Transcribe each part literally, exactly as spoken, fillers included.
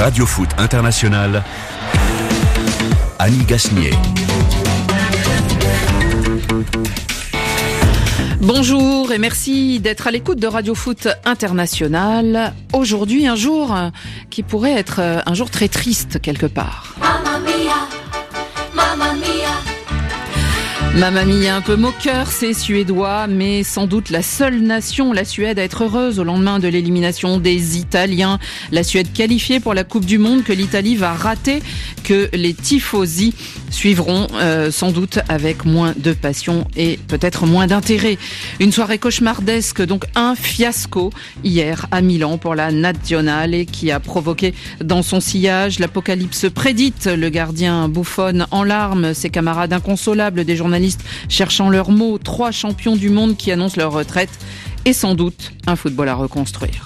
Radio Foot International, Annie Gasnier. Bonjour et merci d'être à l'écoute de Radio Foot International. Aujourd'hui, un jour qui pourrait être un jour très triste quelque part. Mamma mia, mamma mia. Mamma mia, un peu moqueur, c'est suédois, mais sans doute la seule nation, la Suède, à être heureuse au lendemain de l'élimination des Italiens. La Suède qualifiée pour la Coupe du Monde que l'Italie va rater, que les tifosi suivront euh, sans doute avec moins de passion et peut-être moins d'intérêt. Une soirée cauchemardesque, donc un fiasco hier à Milan pour la Nazionale qui a provoqué dans son sillage l'apocalypse prédite. Le gardien bouffonne en larmes, ses camarades inconsolables, des journalistes cherchant leurs mots, trois champions du monde qui annoncent leur retraite et sans doute un football à reconstruire.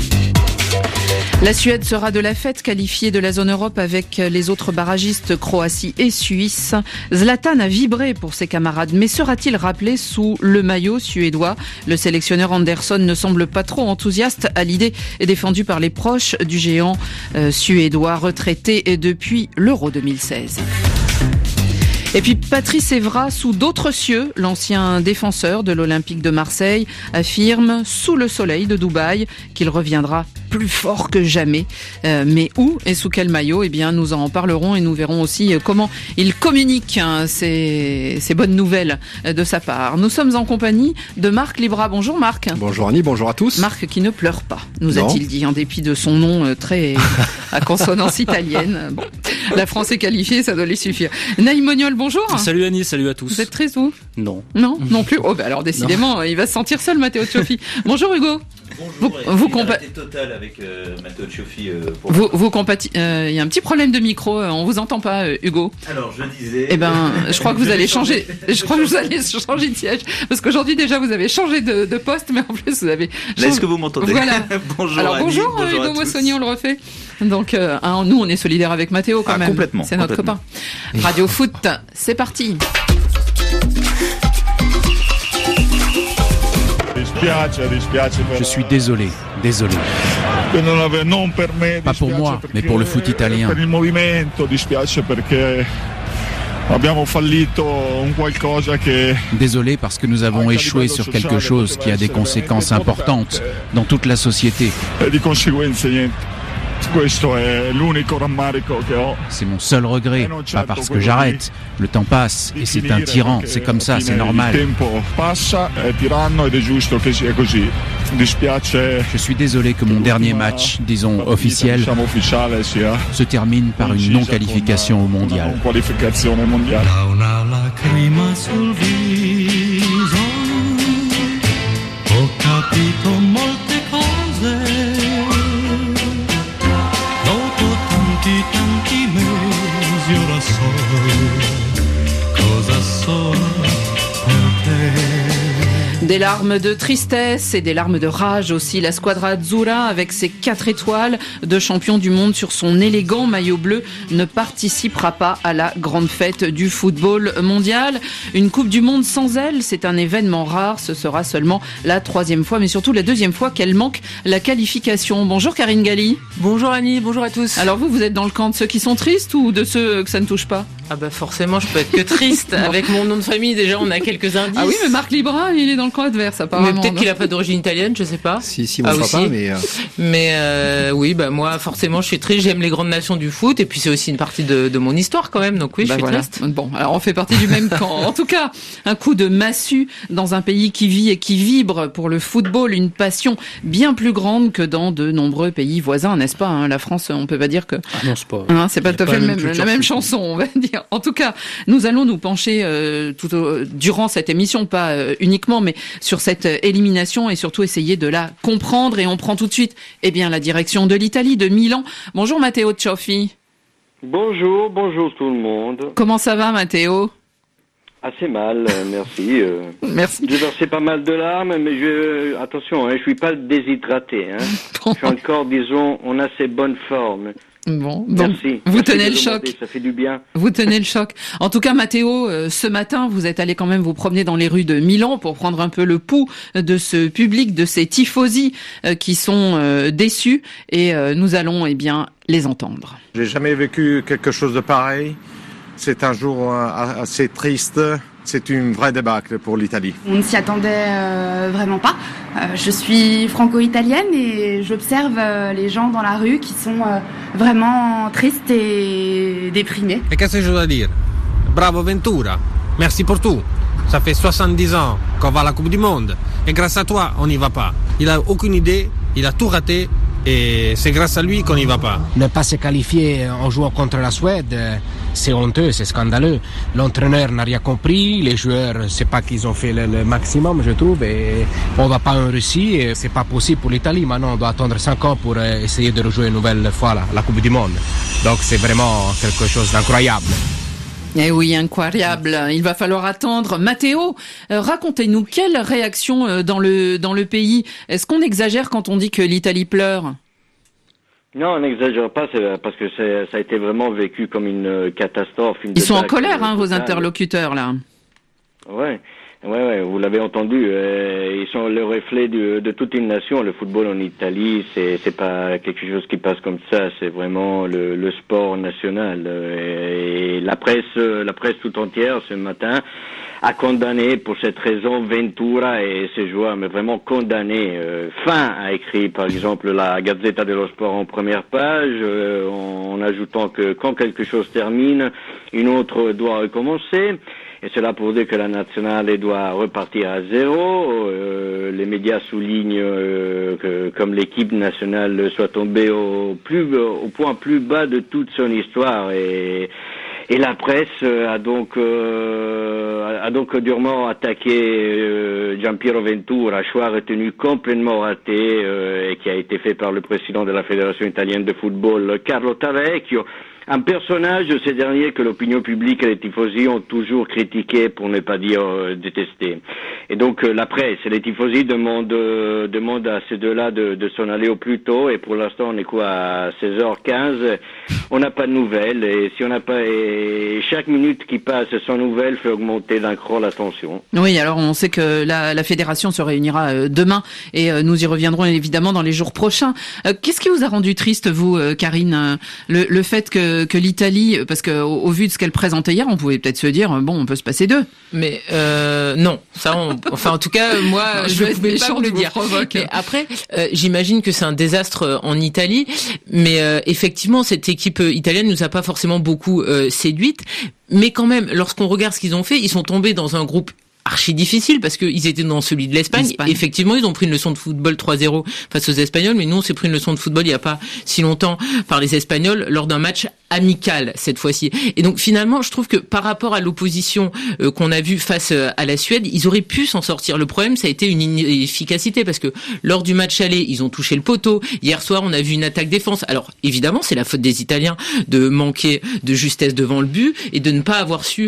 La Suède sera de la fête, qualifiée de la zone Europe avec les autres barragistes Croatie et Suisse. Zlatan a vibré pour ses camarades, mais sera-t-il rappelé sous le maillot suédois ? Le sélectionneur Andersson ne semble pas trop enthousiaste à l'idée défendue par les proches du géant euh, suédois retraité depuis l'Euro deux mille seize. Et puis Patrice Evra, sous d'autres cieux, l'ancien défenseur de l'Olympique de Marseille, affirme sous le soleil de Dubaï qu'il reviendra plus fort que jamais. Euh, mais où et sous quel maillot ? Eh bien, nous en parlerons et nous verrons aussi comment il communique hein, ces, ces bonnes nouvelles de sa part. Nous sommes en compagnie de Marc Libra. Bonjour Marc. Bonjour Annie, bonjour à tous. Marc qui ne pleure pas, nous Non. a-t-il dit, en dépit de son nom très à consonance italienne. Bon, la France est qualifiée, ça doit lui suffire. Naïm Moniol, bonjour. Salut Annie, salut à tous. Vous êtes triste, vous ? Non. Non, non plus. Oh, bah alors décidément, il va se sentir seul, Matteo Cioffi. Bonjour Hugo. Bonjour, Vous- vous compa- total avec euh, Matteo Cioffi. Euh, pour... Vous, vous compati- euh, il y a un petit problème de micro, euh, on vous entend pas, euh, Hugo. Alors je disais. Eh ben, je crois que vous Je vais allez changer. changer. Je crois que vous allez changer de siège, parce qu'aujourd'hui déjà vous avez changé de, de poste, mais en plus vous avez. Là, est-ce que vous m'entendez ? Voilà. Bonjour. Alors Annie, bonjour, bonjour à Hugo tous. Moissonnier, on le refait. Donc euh, hein, nous on est solidaires avec Mathéo quand Ah, même. complètement, C'est notre complètement. copain. Radio Foot, c'est parti. Je suis désolé, désolé. Pas pour moi, mais pour le foot italien. Désolé parce que nous avons échoué sur quelque chose qui a des conséquences importantes dans toute la société. C'est mon seul regret, pas parce que j'arrête. Le temps passe et c'est un tyran, c'est comme ça, c'est normal. Je suis désolé que mon dernier match, disons officiel, se termine par une non-qualification au mondial. Da una lacrima sul viso ho capito molte cose dopo tanti tanti mesi ora so cosa sono per te. Des larmes de tristesse et des larmes de rage aussi. La Squadra Azzurra, avec ses quatre étoiles de champion du monde sur son élégant maillot bleu, ne participera pas à la grande fête du football mondial. Une Coupe du Monde sans elle, c'est un événement rare. Ce sera seulement la troisième fois, mais surtout la deuxième fois qu'elle manque la qualification. Bonjour Karine Galli. Bonjour Annie, bonjour à tous. Alors vous, vous êtes dans le camp de ceux qui sont tristes ou de ceux que ça ne touche pas ? Ah bah forcément, je peux être que triste. Avec mon nom de famille, déjà, on a quelques indices. Ah oui, mais Marc Libra, il est dans le camp adverse apparemment. Mais peut-être non qu'il a pas d'origine italienne, je sais pas. Si, si, mon Ah, papa, aussi. mais... euh, Mais euh, oui, bah moi, forcément, je suis triste. J'aime les grandes nations du foot, et puis c'est aussi une partie de, de mon histoire quand même. Donc oui, Bah je suis voilà. triste. Bon, alors on fait partie du même camp. En tout cas, un coup de massue dans un pays qui vit et qui vibre pour le football, une passion bien plus grande que dans de nombreux pays voisins, n'est-ce pas hein ? La France, on peut pas dire que Ah non, c'est pas. hein, c'est pas Il y a tout à pas fait la le même même, la culture même foot. chanson, on va dire. En tout cas, nous allons nous pencher euh, tout au, durant cette émission, pas euh, uniquement, mais sur cette euh, élimination et surtout essayer de la comprendre. Et on prend tout de suite, eh bien, la direction de l'Italie, de Milan. Bonjour Matteo Cioffi. Bonjour, bonjour tout le monde. Comment ça va, Matteo ? Assez mal, euh, merci. euh. Merci. J'ai versé pas mal de larmes, mais je attention, hein, je suis pas déshydraté. Hein. Je suis encore, disons, en assez bonne forme. Bon, donc Merci. vous Merci tenez de le choc. demander, ça fait du bien. Vous tenez le choc. En tout cas, Matteo, euh, ce matin, vous êtes allé quand même vous promener dans les rues de Milan pour prendre un peu le pouls de ce public, de ces tifosi euh, qui sont euh, déçus. Et euh, nous allons, eh bien, les entendre. J'ai jamais vécu quelque chose de pareil. C'est un jour euh, assez triste. C'est une vraie débâcle pour l'Italie. On ne s'y attendait euh, vraiment pas. Euh, je suis franco-italienne et j'observe euh, les gens dans la rue qui sont euh, vraiment tristes et déprimés. Et qu'est-ce que je dois dire? Bravo Ventura, merci pour tout. Ça fait soixante-dix ans qu'on va à la Coupe du Monde et grâce à toi, on n'y va pas. Il a aucune idée, il a tout raté et c'est grâce à lui qu'on n'y va pas. Ne pas se qualifier en jouant contre la Suède, c'est honteux, c'est scandaleux. L'entraîneur n'a rien compris, les joueurs, c'est pas qu'ils ont fait le, le maximum, je trouve, et on va pas en Russie, et c'est pas possible pour l'Italie. Maintenant, on doit attendre cinq ans pour essayer de rejouer une nouvelle fois la, la Coupe du Monde. Donc c'est vraiment quelque chose d'incroyable. Eh oui, incroyable. Il va falloir attendre. Matteo, euh, racontez-nous quelle réaction euh, dans le dans le pays. Est-ce qu'on exagère quand on dit que l'Italie pleure? Non, on n'exagère pas, c'est parce que c'est, ça a été vraiment vécu comme une catastrophe. Une Ils sont en débâcle, colère, hein, vos totale. interlocuteurs, là. Ouais. Ouais, ouais, vous l'avez entendu. Euh, ils sont le reflet de, de toute une nation. Le football en Italie, c'est c'est pas quelque chose qui passe comme ça. C'est vraiment le, le sport national. Et la presse, la presse tout entière ce matin a condamné pour cette raison Ventura et ses joueurs, mais vraiment condamné. Euh, fin a écrit par exemple la Gazzetta dello Sport en première page, euh, en, en ajoutant que quand quelque chose termine, une autre doit recommencer. Et cela pour dire que la nationale doit repartir à zéro. Euh, les médias soulignent euh, que comme l'équipe nationale soit tombée au plus au point plus bas de toute son histoire et et la presse a donc euh, a donc durement attaqué euh, Giampiero Ventura, choix retenu complètement raté euh, et qui a été fait par le président de la Fédération italienne de football, Carlo Tavecchio. Un personnage de ces derniers que l'opinion publique et les tifosi ont toujours critiqué, pour ne pas dire euh, détesté. Et donc euh, la presse et les tifosi demandent, euh, demandent à ces deux-là de, de s'en aller au plus tôt. Et pour l'instant, on est quoi à seize heures quinze. On n'a pas de nouvelles. Et si on n'a pas, et chaque minute qui passe sans nouvelles fait augmenter d'un cran la tension. Oui, alors on sait que la, la fédération se réunira euh, demain et euh, nous y reviendrons évidemment dans les jours prochains. Euh, qu'est-ce qui vous a rendu triste, vous, euh, Karine, le, le fait que que l'Italie, parce que au, au vu de ce qu'elle présentait hier, on pouvait peut-être se dire bon, on peut se passer d'eux. Mais euh, non, ça, on, enfin en tout cas, moi, non, je, je ne pouvais pas vous le dire. Mais après, euh, j'imagine que c'est un désastre en Italie, mais euh, effectivement, cette équipe italienne nous a pas forcément beaucoup euh, séduite. Mais quand même, lorsqu'on regarde ce qu'ils ont fait, ils sont tombés dans un groupe archi difficile parce qu'ils étaient dans celui de l'Espagne. L'Espagne. Effectivement, ils ont pris une leçon de football trois zéro face aux Espagnols, mais nous, on s'est pris une leçon de football il y a pas si longtemps par les Espagnols lors d'un match amical cette fois-ci. Et donc finalement, je trouve que par rapport à l'opposition euh, qu'on a vue face euh, à la Suède, ils auraient pu s'en sortir. Le problème, ça a été une inefficacité parce que lors du match aller, ils ont touché le poteau. Hier soir, on a vu une attaque-défense. Alors évidemment, c'est la faute des Italiens de manquer de justesse devant le but et de ne pas avoir su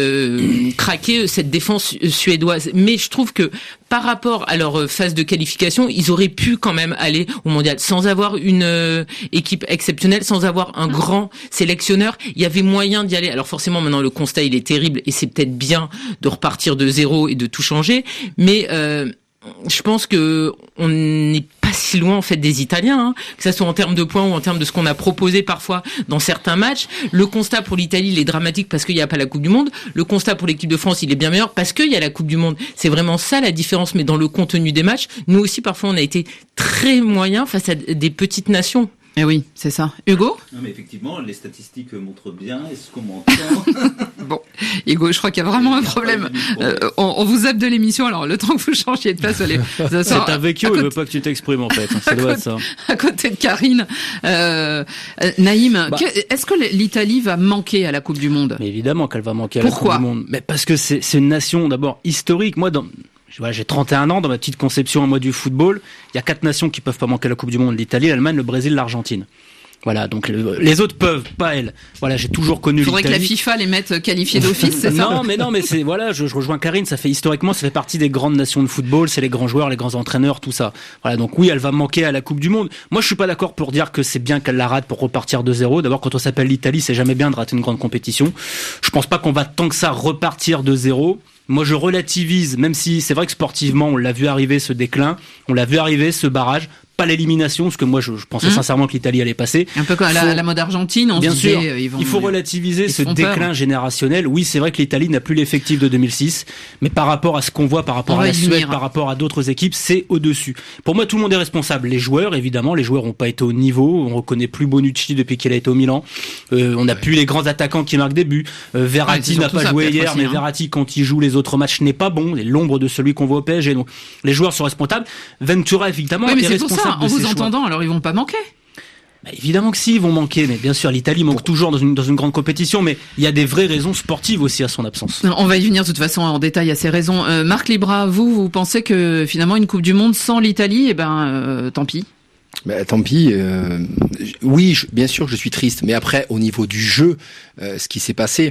euh, craquer cette défense suédoise. Mais je trouve que par rapport à leur phase de qualification, ils auraient pu quand même aller au mondial sans avoir une euh, équipe exceptionnelle, sans avoir un grand sélectionneur. Il y avait moyen d'y aller. Alors forcément, maintenant, le constat, il est terrible et c'est peut-être bien de repartir de zéro et de tout changer. Mais euh, je pense que on n'est pas si loin en fait des Italiens, hein, que ça soit en termes de points ou en termes de ce qu'on a proposé parfois dans certains matchs. Le constat pour l'Italie, il est dramatique parce qu'il n'y a pas la Coupe du Monde. Le constat pour l'équipe de France, il est bien meilleur parce qu'il y a la Coupe du Monde. C'est vraiment ça la différence. Mais dans le contenu des matchs, nous aussi parfois on a été très moyens face à des petites nations. Eh oui, c'est ça. Hugo ? Non, mais effectivement, les statistiques montrent bien. Est-ce qu'on m'entend ? Bon, Hugo, je crois qu'il y a vraiment un problème. Euh, on, on vous zappe de l'émission, alors le temps que vous changiez de place, allez. C'est un vecchio, il veut pas que tu t'exprimes en fait. Ça doit être ça. À côté de Karine. Euh, Naïm, bah, que, est-ce que l'Italie va manquer à la Coupe du Monde ? Mais évidemment qu'elle va manquer à Pourquoi la Coupe du Monde. Mais parce que c'est, c'est une nation d'abord historique. Moi, dans... Voilà, j'ai trente et un ans, dans ma petite conception à moi du football, il y a quatre nations qui peuvent pas manquer la Coupe du Monde, l'Italie, l'Allemagne, le Brésil, l'Argentine. Voilà, donc le, les autres peuvent, pas elle. Voilà, j'ai toujours connu l'Italie. Faudrait que la FIFA les mette qualifiés d'office, c'est ça? Non, mais non, mais c'est voilà, je, je rejoins Karine. Ça fait historiquement, ça fait partie des grandes nations de football. C'est les grands joueurs, les grands entraîneurs, tout ça. Voilà, donc oui, elle va manquer à la Coupe du Monde. Moi, je suis pas d'accord pour dire que c'est bien qu'elle la rate pour repartir de zéro. D'abord, quand on s'appelle l'Italie, c'est jamais bien de rater une grande compétition. Je pense pas qu'on va tant que ça repartir de zéro. Moi, je relativise, même si c'est vrai que sportivement, on l'a vu arriver ce déclin, on l'a vu arriver ce barrage. Pas l'élimination, parce que moi je, je pensais mmh. sincèrement que l'Italie allait passer. Un peu comme à la, la mode Argentine, on bien se disait, sûr, euh, ils vont, il faut relativiser ils ce déclin peur. générationnel. Oui, c'est vrai que l'Italie n'a plus l'effectif de deux mille six, mais par rapport à ce qu'on voit, par rapport on à la Suède, venir. par rapport à d'autres équipes, c'est au-dessus. Pour moi, tout le monde est responsable. Les joueurs, évidemment, les joueurs n'ont pas été au niveau. On reconnaît plus Bonucci depuis qu'il a été au Milan. Euh, on n'a ouais. plus les grands attaquants qui marquent des buts. Euh, Verratti ouais, n'a pas ça, joué hier, aussi, mais hein. Verratti, quand il joue les autres matchs, n'est pas bon. C'est l'ombre de celui qu'on voit au P S G. Donc, les joueurs sont responsables. Ventura, évidemment, oui, mais est c'est responsable pour ça, en de vous ses entendant, choix. Alors ils vont pas manquer. Bah évidemment que si, ils vont manquer, mais bien sûr l'Italie manque toujours dans une dans une grande compétition, mais il y a des vraies raisons sportives aussi à son absence. On va y venir de toute façon en détail à ces raisons. Euh, Marc Libra, vous vous pensez que finalement une Coupe du Monde sans l'Italie, eh ben euh, tant pis. Bah, tant pis. Euh, oui, je, bien sûr, je suis triste, mais après au niveau du jeu, euh, ce qui s'est passé,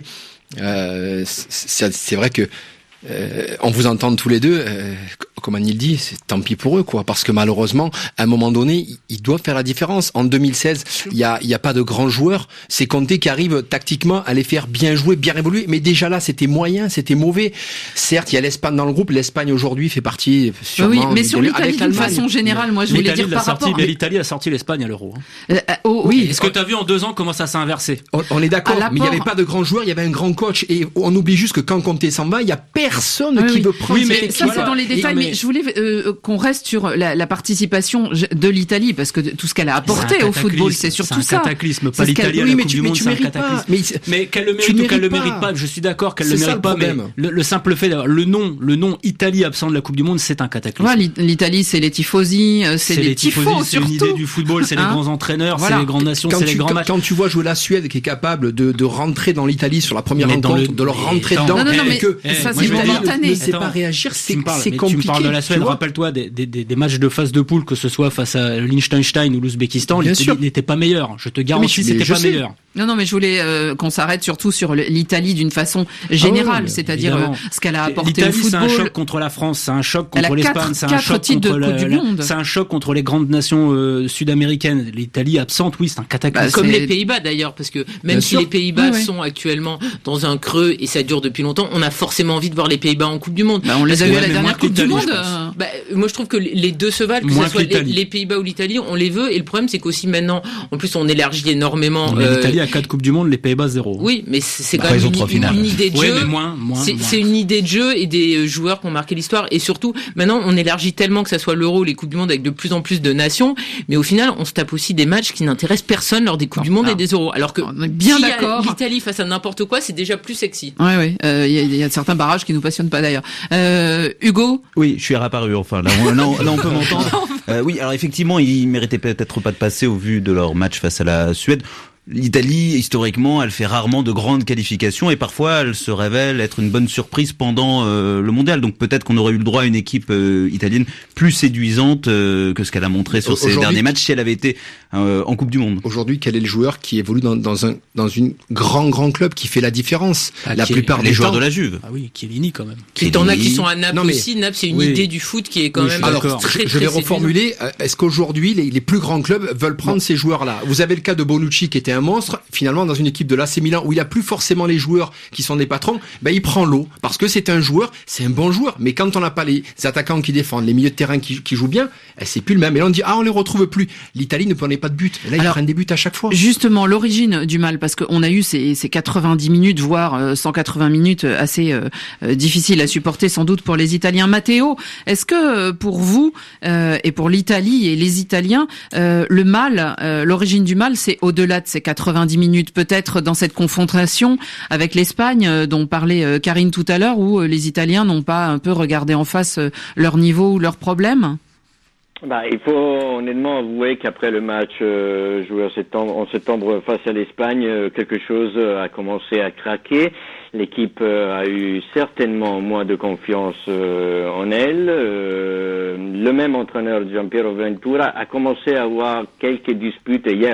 euh, c'est, c'est vrai que. Euh, on vous entend tous les deux, euh, comme Anil dit, c'est tant pis pour eux, quoi, parce que malheureusement, à un moment donné, ils doivent faire la différence. En deux mille seize, il y a, il y a pas de grands joueurs. C'est Conte qui arrive tactiquement à les faire bien jouer, bien évoluer. Mais déjà là, c'était moyen, c'était mauvais. Certes, il y a l'Espagne dans le groupe. L'Espagne aujourd'hui fait partie. Sûrement, oui, mais sur l'Italie d'une façon générale, moi je voulais dire par sorti, rapport. Mais l'Italie a sorti l'Espagne à l'Euro. Hein. Euh, oh, oui. Est-ce que tu as vu en deux ans comment ça s'est inversé? On, on est d'accord, mais il n'y avait pas de grands joueurs, il y avait un grand coach. Et on oublie juste que quand Conte s'en va, il y a personne oui, qui oui. veut prendre. Oui, mais ça voilà. c'est dans les détails. Et, mais... mais je voulais euh, qu'on reste sur la, la participation de l'Italie parce que tout ce qu'elle a apporté au football, c'est surtout ça. C'est un cataclysme, pas l'Italie à la oui, Coupe du Monde, c'est un cataclysme. Mais, mais qu'elle le mérite ou qu'elle le mérite pas, je suis d'accord qu'elle le mérite pas. Mais le, le simple fait d'avoir le nom, le nom Italie absent de la Coupe du Monde, c'est un cataclysme. Ouais, l'Italie, c'est les tifosi, c'est les tifos surtout. C'est une idée du football, c'est les grands entraîneurs, c'est les grandes nations, c'est les grands matchs. Quand tu vois jouer la Suède qui est capable de de rentrer dans l'Italie sur la première rencontre, de leur rentrer dedans, non non mais ça c'est momentané. Ne sait pas réagir, c'est c'est mais compliqué. Tu me parles de la Suède, rappelle-toi des, des, des, des matchs de phase de poule, que ce soit face à Liechtenstein ou l'Ouzbékistan, il n'était pas meilleur. Je te garantis, c'était pas sais. meilleur. Non, non, mais je voulais euh, qu'on s'arrête surtout sur l'Italie d'une façon générale, oh, c'est-à-dire euh, ce qu'elle a apporté au football. L'Italie, c'est un choc contre la France, c'est un choc contre l'Espagne, c'est un choc contre le, c'est un choc contre les grandes nations euh, sud-américaines. L'Italie absente, oui, c'est un cataclysme. Bah, Comme les Pays-Bas d'ailleurs, parce que même Bien si sûr. les Pays-Bas oui, oui. sont actuellement dans un creux et ça dure depuis longtemps, on a forcément envie de voir les Pays-Bas en Coupe du Monde. Bah, on les a eu à la dernière Coupe du Monde. Bah, moi, je trouve que les deux se valent, que ce soit les, les Pays-Bas ou l'Italie, on les veut. Et le problème, c'est qu'aussi maintenant, en plus, on élargit énormément. Mais euh, l'Italie a quatre Coupes du Monde, les Pays-Bas zéro. Oui, mais c'est quand bah, même une, une, une idée de ouais, jeu. Mais moins, moins, c'est, moins. c'est une idée de jeu et des joueurs qui ont marqué l'histoire. Et surtout, maintenant, on élargit tellement que ça soit l'Euro, les Coupes du Monde avec de plus en plus de nations. Mais au final, on se tape aussi des matchs qui n'intéressent personne lors des Coupes non, du Monde non. et des Euros. Alors que on est bien si d'accord. l'Italie face à n'importe quoi, c'est déjà plus sexy. Oui, oui. Il euh, y, y a certains barrages qui nous passionnent pas d'ailleurs. Euh, Hugo. Oui, je suis réapparu. Enfin, là, on, là, on, là, on peut m'entendre. Euh, oui, alors effectivement, ils méritaient peut-être pas de passer au vu de leur match face à la Suède. L'Italie, historiquement, elle fait rarement de grandes qualifications et parfois elle se révèle être une bonne surprise pendant euh, le mondial. Donc peut-être qu'on aurait eu le droit à une équipe euh, italienne plus séduisante euh, que ce qu'elle a montré sur ses derniers matchs si elle avait été euh, en Coupe du Monde. Aujourd'hui, quel est le joueur qui évolue dans, dans un dans une grand grand club qui fait la différence? Ah, la plupart des les joueurs temps. de la Juve. Ah oui, Chiellini quand même. Et t'en as qui sont à Naples mais... aussi. Naples, c'est une oui. idée du foot qui est quand oui, même. Alors, très, je, je vais très reformuler. Est-ce qu'aujourd'hui les, les plus grands clubs veulent prendre bon. ces joueurs-là? Vous avez le cas de Bonucci qui était un monstre. Finalement, dans une équipe de l'A C Milan où il a plus forcément les joueurs qui sont des patrons, ben il prend l'eau parce que c'est un joueur, c'est un bon joueur. Mais quand on n'a pas les attaquants qui défendent, les milieux de terrain qui, qui jouent bien, c'est plus le même. Et là on dit ah on les retrouve plus. L'Italie ne prenait pas de but. Et là Alors, ils prennent des buts à chaque fois. Justement l'origine du mal parce qu'on a eu ces, ces quatre-vingt-dix minutes voire cent quatre-vingts minutes assez euh, difficiles à supporter sans doute pour les Italiens. Matteo, est-ce que pour vous euh, et pour l'Italie et les Italiens euh, le mal, euh, l'origine du mal, c'est au-delà de ces quatre-vingt-dix minutes? Peut-être dans cette confrontation avec l'Espagne dont parlait Karine tout à l'heure, où les Italiens n'ont pas un peu regardé en face leur niveau ou leurs problèmes? Bah, il faut honnêtement avouer qu'après le match euh, joué en septembre, en septembre face à l'Espagne, euh, quelque chose a commencé à craquer. L'équipe euh, a eu certainement moins de confiance euh, en elle. Euh, le même entraîneur, Gianpiero Ventura, a commencé à avoir quelques disputes hier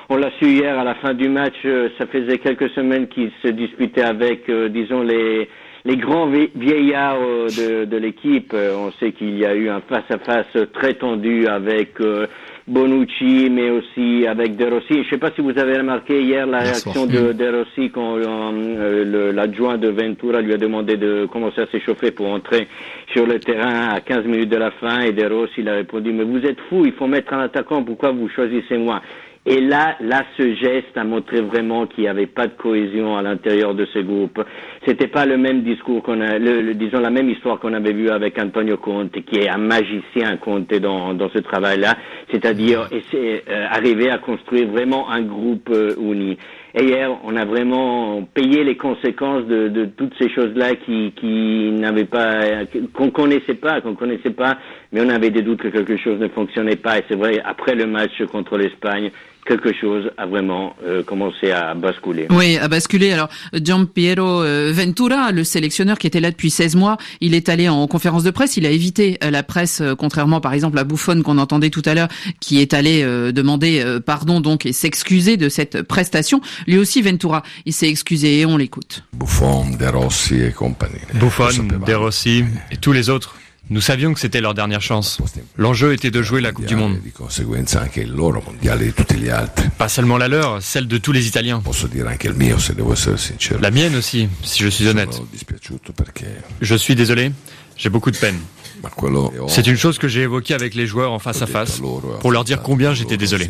on l'a su hier à la fin du match, euh, ça faisait quelques semaines qu'il se disputait avec, euh, disons, les les grands vieillards euh, de, de l'équipe. Euh, on sait qu'il y a eu un face-à-face très tendu avec euh, Bonucci, mais aussi avec De Rossi. Je ne sais pas si vous avez remarqué hier la réaction de De Rossi quand euh, le, l'adjoint de Ventura lui a demandé de commencer à s'échauffer pour entrer sur le terrain à quinze minutes de la fin, et De Rossi il a répondu: mais vous êtes fou, il faut mettre un attaquant, pourquoi vous choisissez moi? Et là, là, ce geste a montré vraiment qu'il n'y avait pas de cohésion à l'intérieur de ce groupe. C'était pas le même discours qu'on a, le, le, disons la même histoire qu'on avait vue avec Antonio Conte, qui est un magicien, Conte, dans, dans ce travail-là. C'est-à-dire, essayer, euh, arriver à construire vraiment un groupe euh, uni. Et hier, on a vraiment payé les conséquences de, de toutes ces choses-là qui, qui n'avaient pas, qu'on connaissait pas, qu'on connaissait pas, mais on avait des doutes que quelque chose ne fonctionnait pas. Et c'est vrai, après le match contre l'Espagne, quelque chose a vraiment euh, commencé à basculer. Oui, à basculer. Alors, Gianpiero Ventura, le sélectionneur qui était là depuis seize mois, il est allé en conférence de presse, il a évité la presse, contrairement par exemple à Buffon qu'on entendait tout à l'heure, qui est allé euh, demander euh, pardon donc et s'excuser de cette prestation. Lui aussi, Ventura, il s'est excusé et on l'écoute. Buffon, De Rossi et compagnie. Buffon, De Rossi et tous les autres. Nous savions que c'était leur dernière chance. L'enjeu était de jouer la Coupe du Monde. Pas seulement la leur, celle de tous les Italiens. La mienne aussi, si je suis honnête. Je suis désolé, j'ai beaucoup de peine. C'est une chose que j'ai évoquée avec les joueurs en face à face, pour leur dire combien j'étais désolé.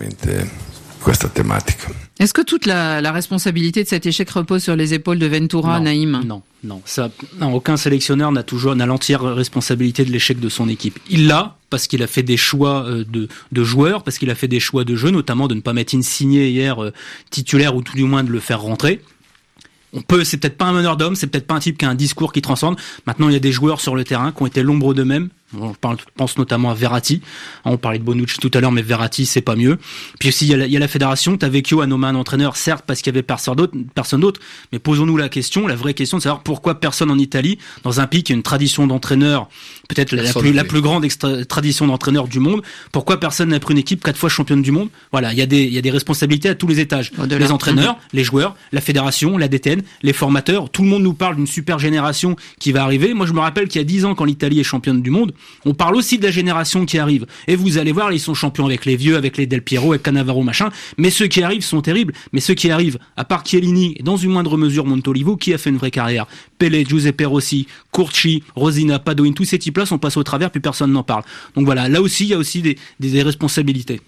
Est-ce que toute la, la responsabilité de cet échec repose sur les épaules de Ventura, non, Naïm? Non, non, ça, non, aucun sélectionneur n'a toujours n'a l'entière responsabilité de l'échec de son équipe. Il l'a parce qu'il a fait des choix de, de joueurs, parce qu'il a fait des choix de jeu, notamment de ne pas mettre Insigne hier euh, titulaire ou tout du moins de le faire rentrer. On peut, c'est peut-être pas un meneur d'hommes, c'est peut-être pas un type qui a un discours qui transcende. Maintenant, il y a des joueurs sur le terrain qui ont été l'ombre d'eux-mêmes. On parle, pense notamment à Verratti. On parlait de Bonucci tout à l'heure, mais Verratti, c'est pas mieux. Puis aussi, il y a la, il y a la fédération. T'as Vecchio à nommer un entraîneur, certes, parce qu'il y avait personne d'autre, personne d'autre. Mais posons-nous la question, la vraie question de savoir pourquoi personne en Italie, dans un pays qui a une tradition d'entraîneur, peut-être la, la plus, la plus grande extra, tradition d'entraîneur du monde, pourquoi personne n'a pris une équipe quatre fois championne du monde? Voilà. Il y a des, il y a des responsabilités à tous les étages. Au-delà. Les entraîneurs, mmh. les joueurs, la fédération, la D T N, les formateurs. Tout le monde nous parle d'une super génération qui va arriver. Moi, je me rappelle qu'il y a dix ans, quand l'Italie est championne du monde, on parle aussi de la génération qui arrive. Et vous allez voir, ils sont champions avec les vieux, avec les Del Piero, avec Cannavaro, machin. Mais ceux qui arrivent sont terribles. Mais ceux qui arrivent, à part Chiellini et dans une moindre mesure Montolivo, qui a fait une vraie carrière? Pelé, Giuseppe Rossi, Curci, Rosina, Padoin, tous ces types-là sont passés au travers, puis personne n'en parle. Donc voilà, là aussi, il y a aussi des, des, des responsabilités.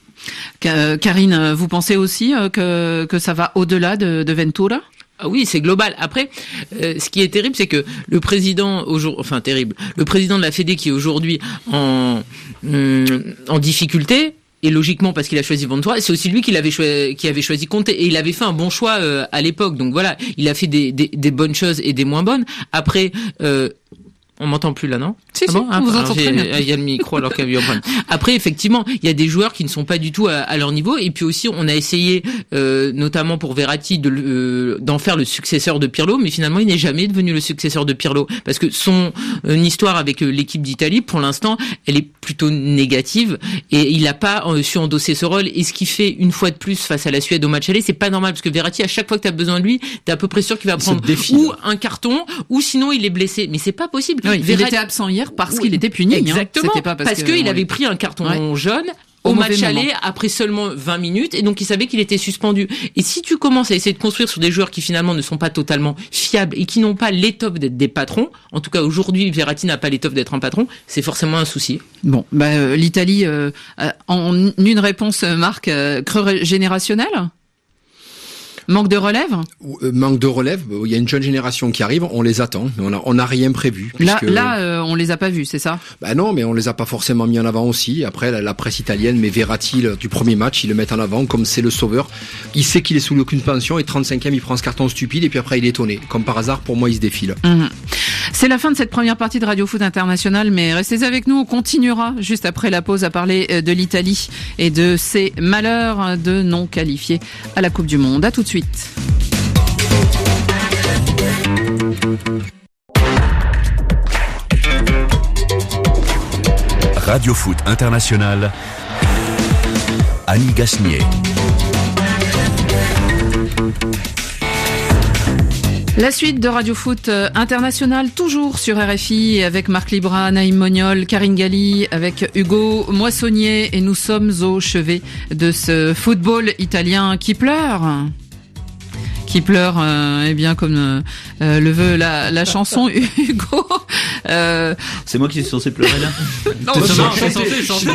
Karine, vous pensez aussi que, que ça va au-delà de, de Ventura? Ah oui, c'est global. Après, euh, ce qui est terrible, c'est que le président, aujourd'hui, enfin terrible, le président de la Fédé qui est aujourd'hui en hum, en difficulté, et logiquement parce qu'il a choisi Ventura, c'est aussi lui qui l'avait choisi, qui avait choisi Conte, et il avait fait un bon choix euh, à l'époque. Donc voilà, il a fait des, des, des bonnes choses et des moins bonnes. Après. Euh, On m'entend plus là, non? Si, ah si, bon on vous entend très bien. Il y a le micro alors qu'il y a eu un problème. Après, effectivement, il y a des joueurs qui ne sont pas du tout à, à leur niveau. Et puis aussi, on a essayé, euh, notamment pour Verratti, de, euh, d'en faire le successeur de Pirlo. Mais finalement, il n'est jamais devenu le successeur de Pirlo. Parce que son euh, histoire avec euh, l'équipe d'Italie, pour l'instant, elle est plutôt négative. Et il n'a pas euh, su endosser ce rôle. Et ce qu'il fait une fois de plus face à la Suède au match aller, c'est pas normal. Parce que Verratti, à chaque fois que tu as besoin de lui, tu es à peu près sûr qu'il va prendre défie, ou là. un carton, ou sinon il est blessé. Mais c'est pas possible. Oui, Verratti... Il était absent hier parce oui, qu'il était puni. Exactement. Hein. C'était pas parce, parce que, qu'il avait pris un carton ouais. jaune au, au match aller après seulement vingt minutes, et donc il savait qu'il était suspendu. Et si tu commences à essayer de construire sur des joueurs qui finalement ne sont pas totalement fiables et qui n'ont pas l'étoffe d'être des patrons, en tout cas aujourd'hui Verratti n'a pas l'étoffe d'être un patron, c'est forcément un souci. Bon, bah euh, l'Italie euh, en une réponse, Marc, euh, creux générationnel? Manque de relève? euh, Manque de relève. Il y a une jeune génération qui arrive, on les attend, mais on n'a on a rien prévu. Là, puisque... là euh, on les a pas vus, c'est ça? Bah non, mais on les a pas forcément mis en avant aussi. Après, la, la presse italienne, mais Verratti, le, du premier match, ils le mettent en avant comme c'est le sauveur. Il sait qu'il est sous aucune pension, et trente-cinquième, il prend ce carton stupide, et puis après, il est étonné. Comme par hasard, pour moi, il se défile. Mmh. C'est la fin de cette première partie de Radio Foot International, mais restez avec nous, on continuera juste après la pause à parler de l'Italie et de ses malheurs de non qualifiés à la Coupe du Monde. À tout de suite. Radio Foot International, Annie Gasnier. La suite de Radio Foot International, toujours sur R F I, avec Marc Libra, Naïm Moniol, Karine Galli, avec Hugo Moissonnier, et nous sommes au chevet de ce football italien qui pleure. Qui pleure, euh, eh bien comme euh, le veut la, la chanson. Hugo. Euh... C'est moi qui suis censé pleurer là. Non, c'est non, censé, chanter, chanter,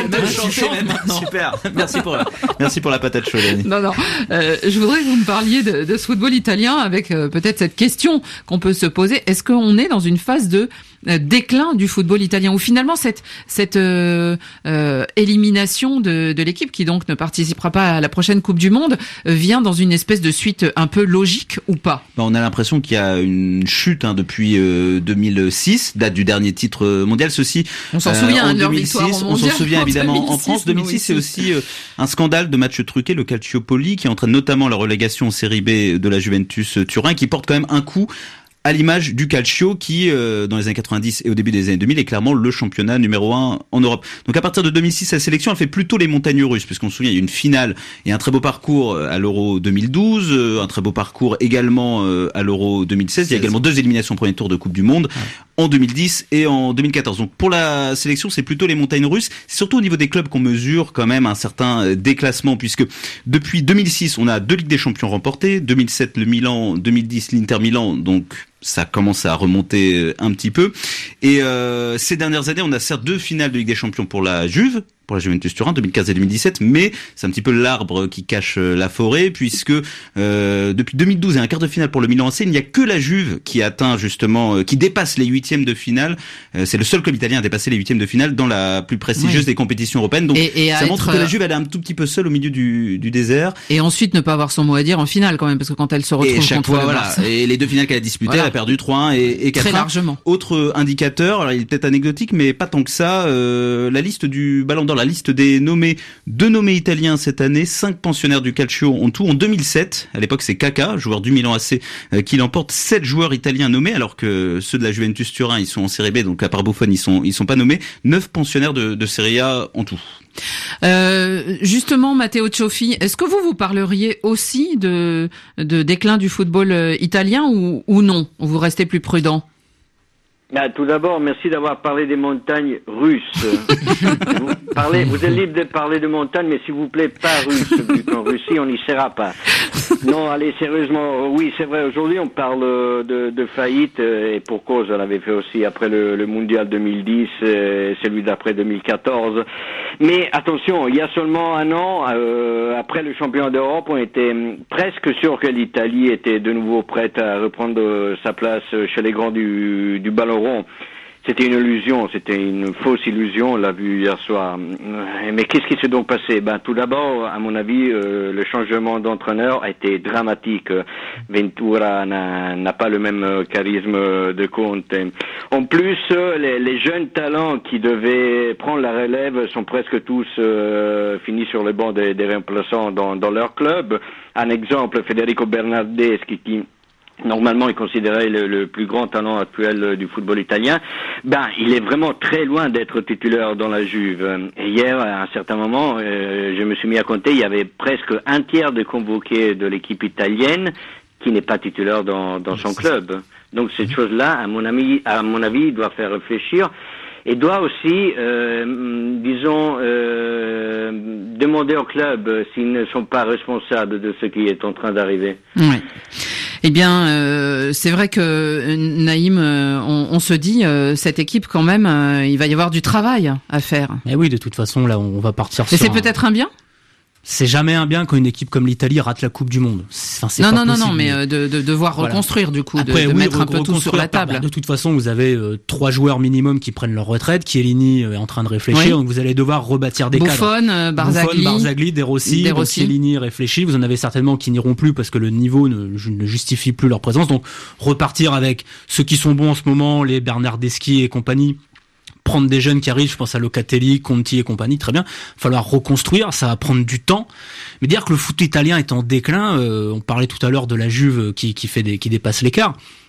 chanter. Super. Merci pour la, merci pour la patate chaude. Annie. Non, non. Euh, je voudrais que vous me parliez de, de ce football italien avec euh, peut-être cette question qu'on peut se poser. Est-ce qu'on est dans une phase de euh, déclin du football italien, ou finalement cette cette euh, euh, élimination de, de l'équipe qui donc ne participera pas à la prochaine Coupe du Monde euh, vient dans une espèce de suite un peu logique ou pas? Ben, on a l'impression qu'il y a une chute hein, depuis euh, deux mille six, date du dernier titre mondial. Ceci, on s'en souvient euh, de leur victoire au on s'en souvient évidemment deux mille six, en France. deux mille six, c'est aussi euh, un scandale de match truqué, le Calciopoli, qui entraîne notamment la relégation en série B de la Juventus Turin, qui porte quand même un coup à l'image du calcio qui, euh, dans les années quatre-vingt-dix et au début des années deux mille, est clairement le championnat numéro un en Europe. Donc à partir de deux mille six, la sélection, elle fait plutôt les montagnes russes, puisqu'on se souvient, il y a eu une finale et un très beau parcours à l'Euro deux mille douze, un très beau parcours également à l'Euro deux mille seize. Il y a également deux éliminations au premier tour de Coupe du Monde, ouais. en deux mille dix et en deux mille quatorze. Donc pour la sélection, c'est plutôt les montagnes russes. C'est surtout au niveau des clubs qu'on mesure quand même un certain déclassement, puisque depuis deux mille six, on a deux Ligues des Champions remportées, deux mille sept le Milan, deux mille dix l'Inter Milan, donc ça commence à remonter un petit peu. Et euh, ces dernières années, on a certes deux finales de Ligue des Champions pour la Juve, pour la Juventus Turin, deux mille quinze et deux mille dix-sept, mais c'est un petit peu l'arbre qui cache la forêt, puisque euh, depuis deux mille douze et un quart de finale pour le Milan A C, il n'y a que la Juve qui atteint justement, euh, qui dépasse les huitièmes de finale. Euh, c'est le seul club italien à dépasser les huitièmes de finale dans la plus prestigieuse oui. des compétitions européennes. Donc et, et ça montre que la Juve, elle est un tout petit peu seule au milieu du, du désert. Et ensuite ne pas avoir son mot à dire en finale quand même, parce que quand elle se retrouve et chaque contre fois, le voilà. Barça. Et les deux finales qu'elle a disputées, voilà. elle a perdu trois un et, et quatre un. Très largement. Autre indicateur, alors il est peut-être anecdotique, mais pas tant que ça, euh, la liste du Ballon d'Or, la liste des nommés, deux nommés italiens cette année, cinq pensionnaires du calcio en tout. En deux mille sept, à l'époque c'est Kaka, joueur du Milan A C, euh, qui l'emporte, sept joueurs italiens nommés, alors que ceux de la Juventus Turin, ils sont en série B, donc à part Buffon, ils sont, ils sont pas nommés. neuf pensionnaires de, de Serie A en tout. Euh, justement, Matteo Cioffi, est-ce que vous vous parleriez aussi de, de déclin du football italien ou, ou non? Ou vous restez plus prudent? Ah, tout d'abord, merci d'avoir parlé des montagnes russes. vous, parlez, vous êtes libre de parler de montagnes, mais s'il vous plaît, pas russes, vu qu'en Russie, on n'y sera pas. Non, allez, sérieusement, oui, c'est vrai, aujourd'hui, on parle de, de faillite, et pour cause, on l'avait fait aussi après le, le Mondial deux mille dix, et celui d'après deux mille quatorze. Mais attention, il y a seulement un an, euh, après le championnat d'Europe, on était presque sûr que l'Italie était de nouveau prête à reprendre sa place chez les grands du, du ballon rond. C'était une illusion, c'était une fausse illusion, on l'a vu hier soir. Mais qu'est-ce qui s'est donc passé? Ben, tout d'abord, à mon avis, euh, le changement d'entraîneur a été dramatique. Ventura n'a, n'a pas le même charisme de Conte. En plus, les, les jeunes talents qui devaient prendre la relève sont presque tous euh, finis sur le banc des, des remplaçants dans, dans leur club. Un exemple, Federico Bernardeschi, qui normalement est considéré le, le plus grand talent actuel du football italien, ben il est vraiment très loin d'être titulaire dans la Juve. Et hier, à un certain moment, euh, je me suis mis à compter, il y avait presque un tiers de convoqués de l'équipe italienne qui n'est pas titulaire dans, dans son club. Donc cette chose-là, à mon avis, à mon avis, doit faire réfléchir. Et doit aussi, euh, disons, euh, demander au club s'ils ne sont pas responsables de ce qui est en train d'arriver. Oui. Eh bien, euh, c'est vrai que Naïm, euh, on, on se dit, euh, cette équipe quand même, euh, il va y avoir du travail à faire. Mais oui, de toute façon, là, on va partir. Et sur c'est un... peut-être un bien. C'est jamais un bien quand une équipe comme l'Italie rate la Coupe du Monde. Enfin, c'est non, pas non, possible. non, non, mais euh, de, de devoir voilà. reconstruire du coup, Après, de, de oui, mettre un peu tout sur la table. De toute façon, vous avez euh, trois joueurs minimum qui prennent leur retraite. Chiellini est en train de réfléchir, oui. donc vous allez devoir rebâtir des Buffon, cadres. Euh, Barzagli, Buffon, Barzagli, De Rossi. De Rossi. Donc Chiellini réfléchit. Vous en avez certainement qui n'iront plus parce que le niveau ne, ne justifie plus leur présence. Donc repartir avec ceux qui sont bons en ce moment, les Bernardeschi et compagnie. Prendre des jeunes qui arrivent, je pense à Locatelli, Conti et compagnie, très bien. Il va falloir reconstruire, ça va prendre du temps. Mais dire que le foot italien est en déclin, euh, on parlait tout à l'heure de la Juve qui, qui fait des, qui dépasse l'écart.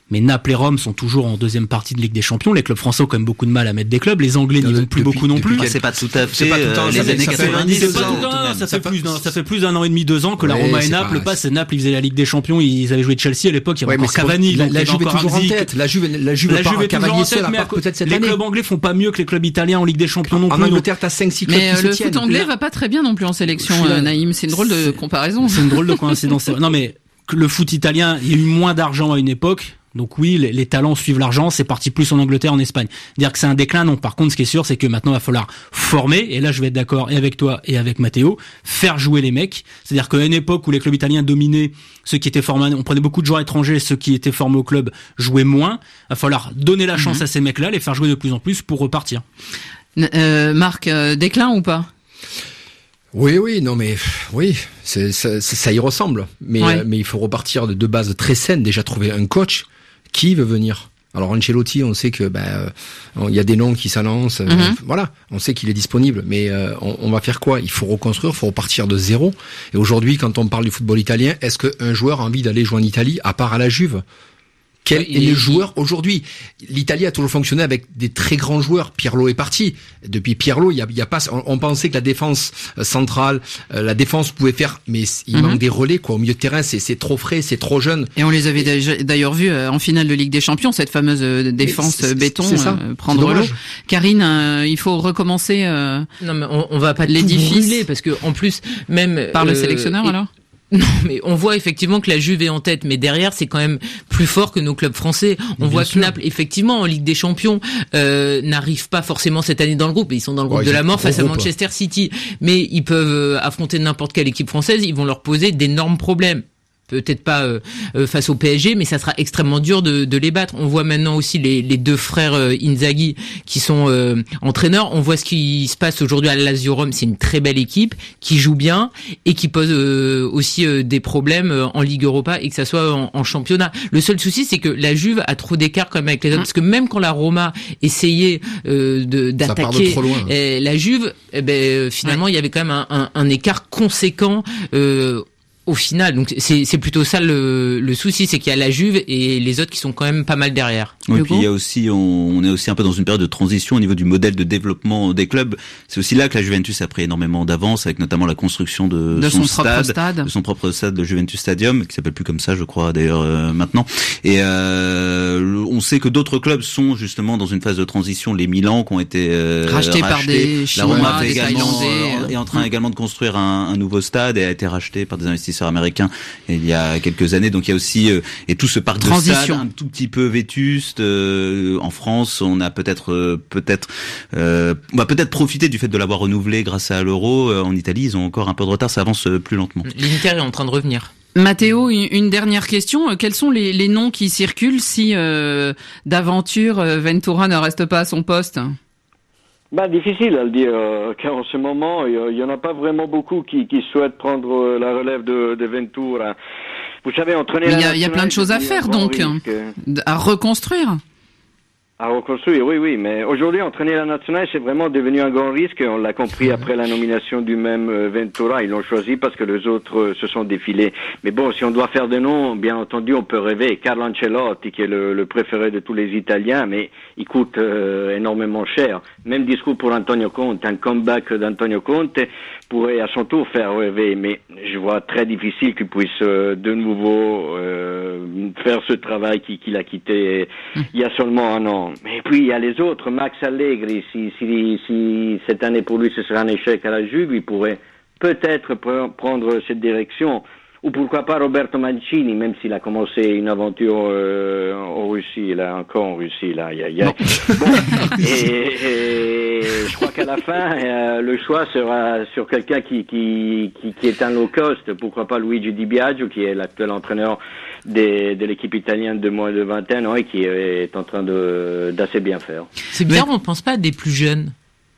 Mais Naples et Rome sont toujours en deuxième partie de Ligue des Champions. Les clubs français ont quand même beaucoup de mal à mettre des clubs. Les Anglais n'y vont plus beaucoup non plus. Ah, c'est pas tout à fait. C'est pas tout le temps. euh, Ça les fait- années ça fait quatre-vingt-dix. C'est pas ans, tout tout de un- même. ça Ça fait fait- plus d'un, ça fait plus d'un an et demi, deux ans que la Ouais, Roma et c'est Naples pas- passent. Naples, ils faisaient la Ligue des Champions, ils avaient joué Chelsea à l'époque, il y avait Ouais, mais encore c'est pour- Cavani. la, donc la il y avait Juve est encore toujours en Hamzik. tête. La Juve, la Juve La part Juve est toujours cavalier en seul, tête, à mais part peut-être cette les année. clubs anglais font pas mieux que les clubs italiens en Ligue des Champions non En plus. donc- Angleterre, t'as cinq six clubs Mais qui euh, se le tiennent. foot anglais va pas très bien non plus en sélection, Je suis là. euh, Naïm. C'est une drôle de comparaison. C'est une drôle de coïncidence. Non mais que le foot italien, il y a eu moins d'argent à une époque. Donc oui, les, les talents suivent l'argent, c'est parti plus en Angleterre, en Espagne. Dire que c'est un déclin, non. Par contre, ce qui est sûr, c'est que maintenant, il va falloir former, et là, je vais être d'accord et avec toi et avec Matteo, faire jouer les mecs. C'est-à-dire qu'à une époque où les clubs italiens dominaient ceux qui étaient formés, on prenait beaucoup de joueurs étrangers, ceux qui étaient formés au club jouaient moins. Il va falloir donner la chance Mhm. à ces mecs-là, les faire jouer de plus en plus pour repartir. Euh, Marc, euh, déclin ou pas? Oui, oui, non, mais oui, c'est, ça, ça, ça y ressemble. Mais, Ouais. euh, mais il faut repartir de, de bases très saines. Déjà trouver un coach qui veut venir. Alors Ancelotti, on sait que bah, il y a des noms qui s'annoncent. euh, Mhm. Voilà, on sait qu'il est disponible. Mais euh, on, on va faire quoi? Il faut reconstruire, il faut repartir de zéro. Et aujourd'hui, quand on parle du football italien, est-ce qu'un joueur a envie d'aller jouer en Italie, à part à la Juve? Quel Ouais, est il- le joueur aujourd'hui? L'Italie a toujours fonctionné avec des très grands joueurs. Pirlo est parti. Depuis Pirlo, il y a, il y a pas. On, on pensait que la défense euh, centrale, euh, la défense pouvait faire, mais il Mhm. manque des relais quoi. Au milieu de terrain, c'est c'est trop frais, c'est trop jeune. Et on les avait déjà- d'ailleurs vus euh, en finale de Ligue des Champions, cette fameuse euh, défense c'est- euh, béton, c'est ça. euh, C'est prendre l'eau. dommage. Karine, euh, il faut recommencer euh, Non, mais on, on va pas tout l'édifice brûler parce que en plus même par le euh, sélectionneur et- alors. Non, mais on voit effectivement que la Juve est en tête, mais derrière c'est quand même plus fort que nos clubs français. On Bien voit sûr. que Naples, effectivement, en Ligue des Champions, euh, n'arrive pas forcément cette année dans le groupe. Ils sont dans le groupe Ouais, de ils la ont mort un face à gros groupe. Manchester City, mais ils peuvent euh, affronter n'importe quelle équipe française. Ils vont leur poser d'énormes problèmes. Peut-être pas euh, euh, face au P S G, mais ça sera extrêmement dur de, de les battre. On voit maintenant aussi les, les deux frères euh, Inzaghi qui sont euh, entraîneurs. On voit ce qui se passe aujourd'hui à la Lazio Rome. C'est une très belle équipe qui joue bien et qui pose euh, aussi euh, des problèmes euh, en Ligue Europa et que ça soit en, en championnat. Le seul souci, c'est que la Juve a trop d'écart quand même avec les autres. Parce que même quand la Roma essayait euh, de, Ça part de d'attaquer trop loin. euh, la Juve, eh ben, euh, finalement, il y avait quand même un, un, un écart conséquent euh, au final. Donc c'est c'est plutôt ça le, le souci, c'est qu'il y a la Juve et les autres qui sont quand même pas mal derrière. Oui, Hugo puis il y a aussi, on, on est aussi un peu dans une période de transition au niveau du modèle de développement des clubs. C'est aussi là que la Juventus a pris énormément d'avance, avec notamment la construction de, De son propre stade, stade. de son propre stade, le Juventus Stadium, qui s'appelle plus comme ça, je crois d'ailleurs euh, maintenant. Et euh, le- on sait que d'autres clubs sont justement dans une phase de transition. Les Milan qui ont été euh, Rachetés par des la Chinois, Roma fait des également, Thaïlandais. euh, est en train également de construire un, un nouveau stade et a été racheté par des investisseurs américains il y a quelques années. Donc il y a aussi euh, et tout ce parc de Transition. stade un tout petit peu vétuste. Euh, en France, on a peut-être euh, peut-être euh, on va peut-être profiter du fait de l'avoir renouvelé grâce à l'euro. Euh, en Italie, ils ont encore un peu de retard, ça avance euh, plus lentement. L'Inter est en train de revenir. Mathéo, une une dernière question. Euh, Quels sont les, les noms qui circulent si euh, d'aventure euh, Ventura ne reste pas à son poste? Bah, difficile à le dire, euh, car en ce moment, il y en a pas vraiment beaucoup qui, qui souhaitent prendre euh, la relève de, de Ventura. Vous savez, entraîner Mais la il y a, il y a nationale, plein de choses à c'est un faire grand donc, risque. d- à reconstruire. À reconstruire, oui, oui, mais aujourd'hui, entraîner la nationale, c'est vraiment devenu un grand risque. On l'a compris après la nomination du même euh, Ventura. Ils l'ont choisi parce que les autres euh, se sont défilés. Mais bon, si on doit faire des noms, bien entendu, on peut rêver. Carlo Ancelotti, qui est le, le préféré de tous les Italiens, mais il coûte euh, énormément cher. Même discours pour Antonio Conte. Un comeback d'Antonio Conte pourrait à son tour faire rêver, mais je vois très difficile qu'il puisse euh, de nouveau euh, faire ce travail qu'il qu'il a quitté il y a seulement un an. Et puis il y a les autres, Max Allegri, si, si, si cette année pour lui ce sera un échec à la Juve, il pourrait peut-être pre- prendre cette direction. Ou pourquoi pas Roberto Mancini, même s'il a commencé une aventure euh, en Russie, là, encore en Russie, là, il y a, il y a... Bon, et, et je crois qu'à la fin, euh, le choix sera sur quelqu'un qui, qui, qui, qui est un low cost. Pourquoi pas Luigi Di Biagio, qui est l'actuel entraîneur des, de l'équipe italienne de moins de vingt ans et qui est en train de d'assez bien faire. C'est bizarre, on pense pas à des plus jeunes.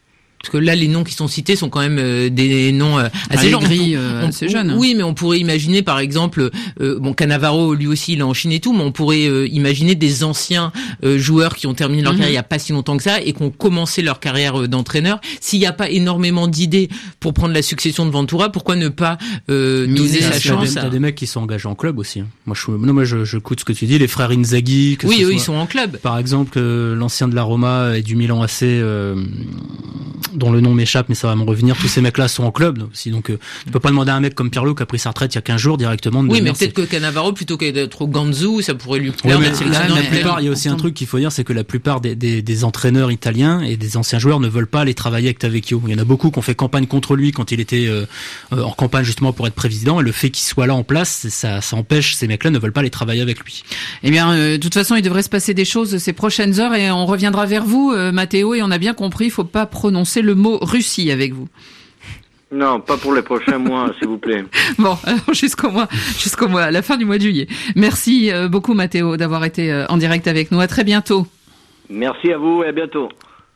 parce que là les noms qui sont cités sont quand même euh, des noms euh, assez Allegri, euh, assez jeunes. Oui, mais on pourrait imaginer par exemple, euh, bon Cannavaro lui aussi il est en Chine et tout, mais on pourrait euh, imaginer des anciens euh, joueurs qui ont terminé leur mmh. carrière il y a pas si longtemps que ça et qui ont commencé leur carrière euh, d'entraîneur. S'il n'y a pas énormément d'idées pour prendre la succession de Ventura, pourquoi ne pas euh, donner sa chance? T'as des, des mecs qui sont engagés en club aussi. Hein. Moi, je, non, moi, je, je écoute ce que tu dis. Les frères Inzaghi. Que oui, eux, soit, ils sont en club. Par exemple, euh, l'ancien de la Roma et du Milan A C, euh, dont le nom m'échappe, mais ça va me revenir. Tous ces mecs-là sont en club aussi. Donc, euh, tu peux pas demander à un mec comme Pirlo qui a pris sa retraite il y a quinze jours directement. De oui, mais c'est... peut-être que Cannavaro, plutôt que d'être au Ganzu, ça pourrait lui plaire. Oui, d'être la, la plupart, il y a aussi un truc qu'il faut dire, c'est que la plupart des, des, des entraîneurs italiens et des anciens joueurs ne veulent pas aller travailler avec Tavecchio. Il y en a beaucoup qui ont fait campagne contre lui quand il était euh, en campagne justement pour être président. Et le fait qu'il soit là en place, ça, ça empêche, ces mecs-là ne veulent pas aller travailler avec lui. Eh bien, euh, de toute façon, il devrait se passer des choses ces prochaines heures et on reviendra vers vous, euh, Matteo, et on a bien compris, il faut pas prononcer le mot Russie avec vous. Non, pas pour les prochains mois, s'il vous plaît. Bon, alors jusqu'au mois, jusqu'au mois, à la fin du mois de juillet. Merci euh, beaucoup, Matteo, d'avoir été euh, en direct avec nous. À très bientôt. Merci à vous et à bientôt.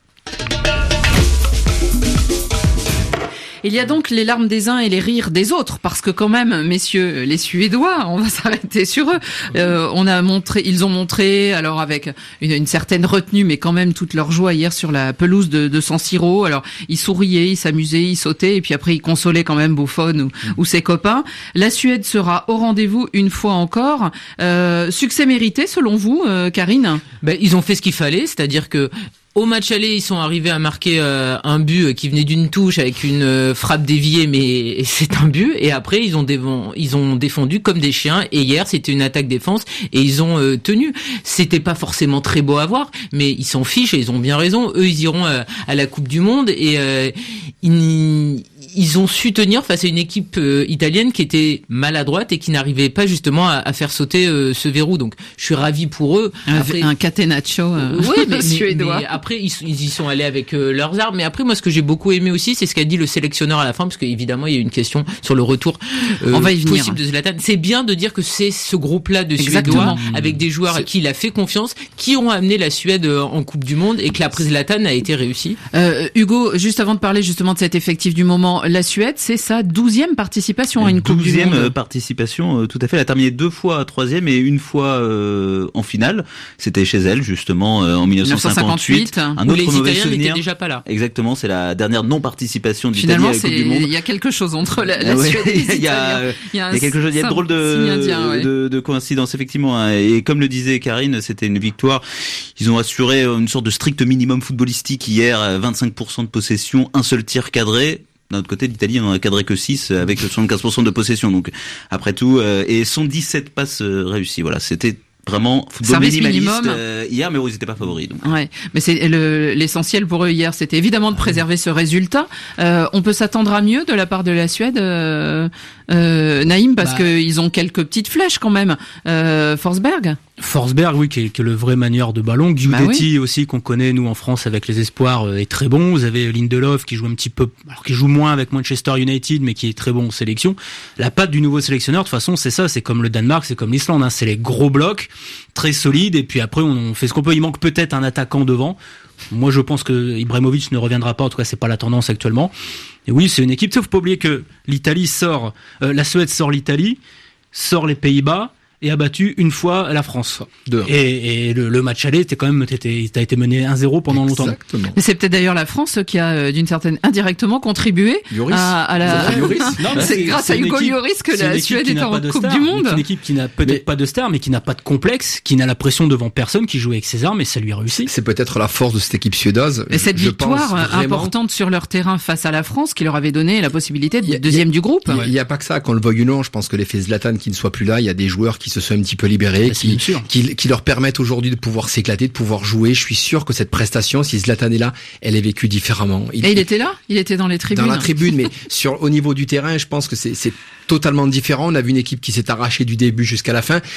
Il y a donc les larmes des uns et les rires des autres, parce que quand même, messieurs, les Suédois, on va s'arrêter sur eux. Euh, on a montré, ils ont montré, alors avec une, une certaine retenue, mais quand même toute leur joie hier sur la pelouse de, de San Siro. Alors, ils souriaient, ils s'amusaient, ils sautaient, et puis après, ils consolaient quand même Buffon ou, ou ses copains. La Suède sera au rendez-vous une fois encore. Euh, succès mérité, selon vous, euh, Karine? Ben, ils ont fait ce qu'il fallait, c'est-à-dire que au match aller, ils sont arrivés à marquer euh, un but qui venait d'une touche avec une euh, frappe déviée, mais c'est un but. Et après, ils ont défendu, ils ont défendu comme des chiens. Et hier, c'était une attaque-défense et ils ont euh, tenu. C'était pas forcément très beau à voir, mais ils s'en fichent et ils ont bien raison. Eux, ils iront euh, à la Coupe du Monde et euh, ils, ils ont su tenir face à une équipe euh, italienne qui était maladroite et qui n'arrivait pas justement à, à faire sauter euh, ce verrou. Donc, je suis ravi pour eux. Après, un catenaccio euh, oui, mais, suédois. Mais, mais après, ils, ils y sont allés avec euh, leurs armes. Mais après, moi, ce que j'ai beaucoup aimé aussi, c'est ce qu'a dit le sélectionneur à la fin, parce qu'évidemment, il y a eu une question sur le retour euh, On va y venir. possible de Zlatan. C'est bien de dire que c'est ce groupe-là de Exactement. Suédois, avec des joueurs à qui il a fait confiance, qui ont amené la Suède en Coupe du Monde et que l'après Zlatan a été réussi. Euh, Hugo, juste avant de parler justement de cet effectif du moment, la Suède, c'est sa douzième participation à une Coupe du Monde. Douzième participation, euh, tout à fait. Elle a terminé deux fois troisième et une fois euh, en finale. C'était chez elle, justement, euh, en dix-neuf cent cinquante-huit. Un autre les mauvais Italiens souvenir. n'étaient déjà pas là. Exactement, c'est la dernière non-participation d'Italie à la Coupe du Monde. Il y a quelque chose entre la, la ouais, Suède et les il y a, Italiens. Il y a, il y a quelque chose, il y a une drôle de, indien, ouais. de, de coïncidence, effectivement. Hein. Et comme le disait Karine, c'était une victoire. Ils ont assuré une sorte de strict minimum footballistique hier, vingt-cinq pour cent de possession, un seul tir cadré. D'un autre côté, l'Italie n'en a cadré que six avec soixante-quinze pour cent de possession. Donc, après tout, euh, et cent dix-sept passes euh, réussies. Voilà, c'était vraiment football Service minimaliste minimum. Euh, hier, mais ils n'étaient pas favoris. Donc. Ouais, mais c'est le, l'essentiel pour eux hier, c'était évidemment de préserver ce résultat. Euh, on peut s'attendre à mieux de la part de la Suède, euh, euh, Naïm, parce bah, qu'ils ont quelques petites flèches quand même. Euh, Forsberg. Forsberg, oui, qui est, qui est le vrai manieur de ballon. Guidetti bah oui. aussi, qu'on connaît nous en France avec les espoirs, euh, est très bon. Vous avez Lindelof qui joue un petit peu, alors qui joue moins avec Manchester United, mais qui est très bon en sélection. La patte du nouveau sélectionneur, de toute façon, c'est ça, c'est comme le Danemark, c'est comme l'Islande, hein, c'est les gros blocs, très solides, et puis après on fait ce qu'on peut. Il manque peut-être un attaquant devant. Moi, je pense que Ibrahimovic ne reviendra pas. En tout cas, c'est pas la tendance actuellement. Et oui, c'est une équipe. Sauf faut pas oublier que l'Italie sort, euh, la Suède sort l'Italie, sort les Pays-Bas. Et a battu une fois la France. Deux. Et, et le, le match aller, t'es quand même, t'étais, t'as été mené un zéro pendant Exactement. longtemps. Mais c'est peut-être d'ailleurs la France qui a, d'une certaine, indirectement contribué Lloris. à, à la. Lloris. Non, c'est, c'est grâce c'est à Hugo Lloris que la Suède est en Coupe du Monde. C'est une équipe qui n'a peut-être mais... pas de star, mais qui n'a pas de complexe, qui n'a la pression devant personne, qui joue avec ses armes, et ça lui a réussi. C'est peut-être la force de cette équipe suédoise. Et cette je victoire vraiment... importante sur leur terrain face à la France, qui leur avait donné la possibilité de deuxième a, du groupe. Il n'y a, a pas que ça. Qu'on le veuille ou non, je pense que l'effet Zlatan qui ne soit plus là, il y a des joueurs qui se sont un petit peu libérés. Qui, qui, qui leur permettent aujourd'hui de pouvoir s'éclater, de pouvoir jouer. Je suis sûr que cette prestation, si Zlatan est là, elle est vécue différemment. Il, Et il était là? Il était dans les tribunes? Dans la tribune, mais sur, au niveau du terrain, je pense que c'est, c'est totalement différent. On a vu une équipe qui s'est arrachée du début jusqu'à la fin.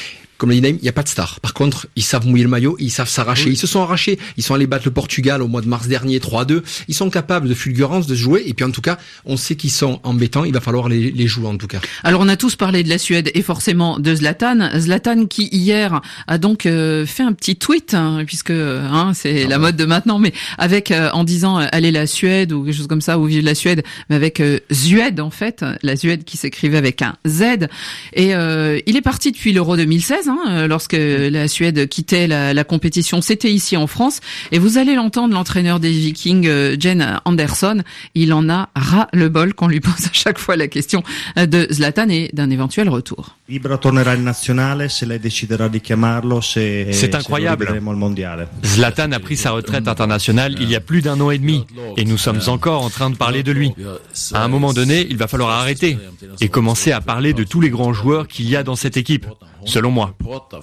comme l'a dit Naïm, il n'y a pas de star. Par contre, ils savent mouiller le maillot, ils savent s'arracher. Oui. Ils se sont arrachés. Ils sont allés battre le Portugal au mois de mars dernier, trois à deux. Ils sont capables de fulgurance, de se jouer. Et puis en tout cas, on sait qu'ils sont embêtants. Il va falloir les, les jouer en tout cas. Alors on a tous parlé de la Suède et forcément de Zlatan. Zlatan qui hier a donc euh, fait un petit tweet, hein, puisque hein, c'est ah la ouais. mode de maintenant, mais avec euh, en disant euh, allez la Suède ou quelque chose comme ça, ou vive la Suède, mais avec euh, Zued en fait, la Suède qui s'écrivait avec un Z. Et euh, il est parti depuis l'Euro deux mille seize, hein, lorsque la Suède quittait la, la compétition. C'était ici en France. Et vous allez l'entendre, l'entraîneur des Vikings, euh, Jen Anderson, il en a ras le bol qu'on lui pose à chaque fois la question de Zlatan et d'un éventuel retour. C'est incroyable. Zlatan a pris sa retraite internationale il y a plus d'un an et demi et nous sommes encore en train de parler de lui. À un moment donné, il va falloir arrêter et commencer à parler de tous les grands joueurs qu'il y a dans cette équipe, selon moi.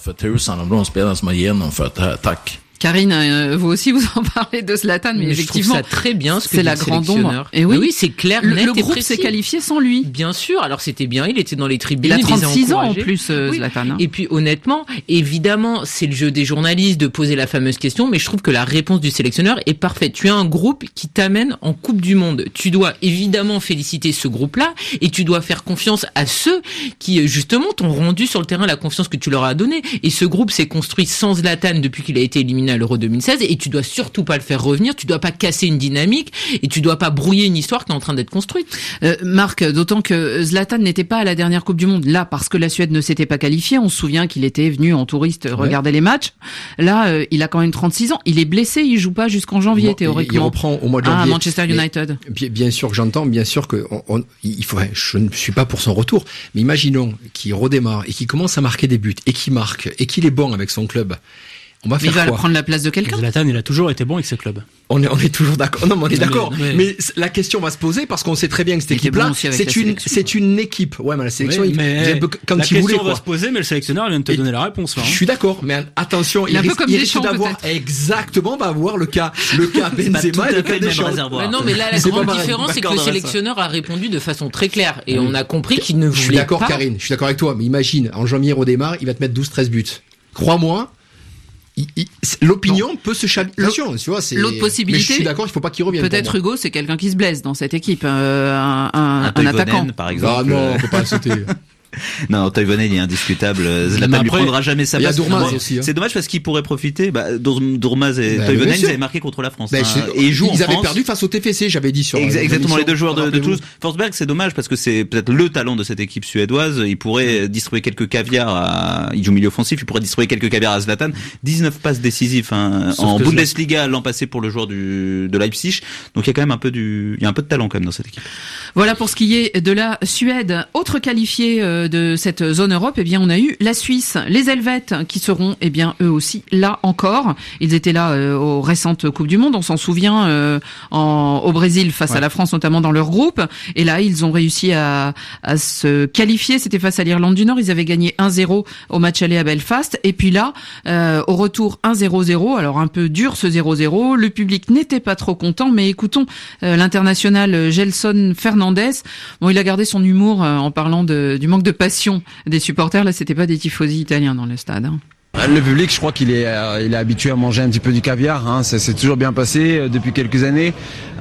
Karine, euh, vous aussi vous en parlez de Zlatan, mais, mais effectivement, je trouve ça très bien ce que c'est la grande ombre. Et oui, oui c'est clair, le, net le et groupe précis. S'est qualifié sans lui. Bien sûr, alors c'était bien, il était dans les tribunes, il a il trente-six ans en plus, euh, oui. Zlatan. Hein. Et puis honnêtement, évidemment, c'est le jeu des journalistes de poser la fameuse question, mais je trouve que la réponse du sélectionneur est parfaite. Tu as un groupe qui t'amène en Coupe du Monde. Tu dois évidemment féliciter ce groupe-là et tu dois faire confiance à ceux qui justement t'ont rendu sur le terrain la confiance que tu leur as donnée. Et ce groupe s'est construit sans Zlatan depuis qu'il a été éliminé à l'Euro deux mille seize. Et tu dois surtout pas le faire revenir, tu dois pas casser une dynamique et tu dois pas brouiller une histoire qui est en train d'être construite. Euh, Marc, d'autant que Zlatan n'était pas à la dernière Coupe du Monde, là, parce que la Suède ne s'était pas qualifiée. On se souvient qu'il était venu en touriste ouais. regarder les matchs. Là, euh, il a quand même trente-six ans. Il est blessé, il joue pas jusqu'en janvier, bon, théoriquement. Il reprend au mois de janvier. Ah, Manchester United. Bien, bien sûr que j'entends, bien sûr que on, on, il faut, je ne suis pas pour son retour, mais imaginons qu'il redémarre et qu'il commence à marquer des buts et qu'il marque et qu'il est bon avec son club. On va faire il va quoi? prendre la place de quelqu'un. Zlatan, il a toujours été bon avec ce club. On est, on est toujours d'accord. Non, mais on est non, d'accord. Mais, mais... mais la question va se poser parce qu'on sait très bien que cette équipe-là, bon c'est une, c'est une équipe. Ouais, mais la sélection, oui, mais il, quand la il voulait, question va se poser, mais le sélectionneur vient de te Et donner la réponse. Là, hein. Je suis d'accord, mais attention, il, il risque, il risque d'avoir exactement, va avoir le cas, le cas Benzema et le cas Deschamps. Non, mais là, la grande différence, c'est que le sélectionneur a répondu de façon très claire et on a compris qu'il ne voulait pas. Je suis d'accord, Karine. Je suis d'accord avec toi, mais imagine, en janvier au démarre, il va te mettre douze treize buts. Crois-moi. Il, il, l'opinion non. peut se changer. Tu vois, c'est. L'autre possibilité. Mais je suis d'accord, il faut pas qu'il revienne. Peut-être Hugo, c'est quelqu'un qui se blesse dans cette équipe, euh, un, un, un, un attaquant, par exemple. Ah non, on peut pas le sauter. Non, Toivonen il est indiscutable. Zlatan lui prendra jamais sa place. Il y a Dourmaz aussi. Hein. C'est dommage parce qu'il pourrait profiter. Bah, Dourmaz et bah, Toivonen ils avaient marqué contre la France. Bah, hein. Et ils jouent ils en avaient France. perdu face au T F C, j'avais dit sur. Ex- exactement, les deux joueurs de, de Toulouse. Forsberg, c'est dommage parce que c'est peut-être le talent de cette équipe suédoise. Il pourrait distribuer quelques caviars à. Il joue milieu offensif. Il pourrait distribuer quelques caviars à Zlatan. dix-neuf passes décisives hein, en Bundesliga l'an passé pour le joueur du de Leipzig. Donc il y a quand même un peu du, il y a un peu de talent quand même dans cette équipe. Voilà pour ce qui est de la Suède. Autre qualifié de cette zone zone Europe, eh bien, on a eu la Suisse, les Helvètes, qui seront, eh bien, eux aussi là encore. Ils étaient là euh, aux récentes Coupes du Monde. On s'en souvient euh, en, au Brésil face ouais. à la France, notamment dans leur groupe. Et là, ils ont réussi à, à se qualifier. C'était face à l'Irlande du Nord. Ils avaient gagné un zéro au match aller à Belfast. Et puis là, euh, au retour, un zéro zéro. Alors un peu dur ce zéro zéro. Le public n'était pas trop content, mais écoutons euh, l'international Gelson Fernandez. Bon, il a gardé son humour euh, en parlant de, du manque de passion des supporters. Là, c'était pas des tifosi italiens dans le stade. Hein. Le public, je crois qu'il est, euh, il est habitué à manger un petit peu du caviar. Hein. Ça s'est toujours bien passé euh, depuis quelques années.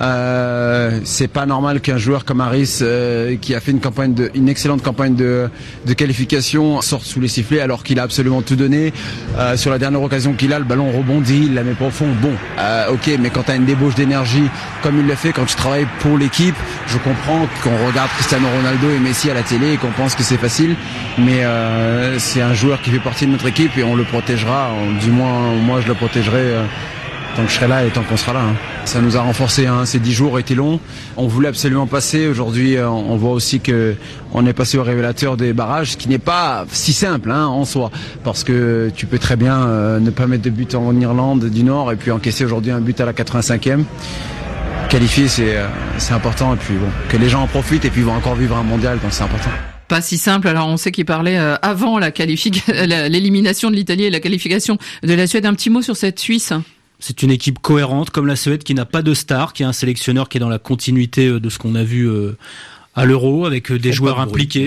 Euh, c'est pas normal qu'un joueur comme Harris, euh, qui a fait une campagne, de, une excellente campagne de, de qualification, sorte sous les sifflets alors qu'il a absolument tout donné. Euh, sur la dernière occasion qu'il a, le ballon rebondit, il la met profond. Bon, euh, ok, mais quand t'as une débauche d'énergie comme il l'a fait, quand tu travailles pour l'équipe, je comprends qu'on regarde Cristiano Ronaldo et Messi à la télé et qu'on pense que c'est facile, mais euh, c'est un joueur qui fait partie de notre équipe et on le protégera, du moins moi je le protégerai euh, tant que je serai là et tant qu'on sera là. Hein. Ça nous a renforcé, hein. Ces dix jours étaient longs, on voulait absolument passer. Aujourd'hui euh, on voit aussi que on est passé au révélateur des barrages, ce qui n'est pas si simple hein, en soi, parce que tu peux très bien euh, ne pas mettre de but en Irlande du Nord et puis encaisser aujourd'hui un but à la quatre-vingt-cinquième. Qualifier c'est, euh, c'est important et puis bon, que les gens en profitent et puis vont encore vivre un mondial, donc c'est important. Pas si simple. Alors on sait qu'il parlait euh, avant la qualification, l'élimination de l'Italie et la qualification de la Suède. Un petit mot sur cette Suisse. C'est une équipe cohérente comme la Suède qui n'a pas de star, qui a un sélectionneur qui est dans la continuité de ce qu'on a vu euh, à l'Euro avec des on joueurs impliqués.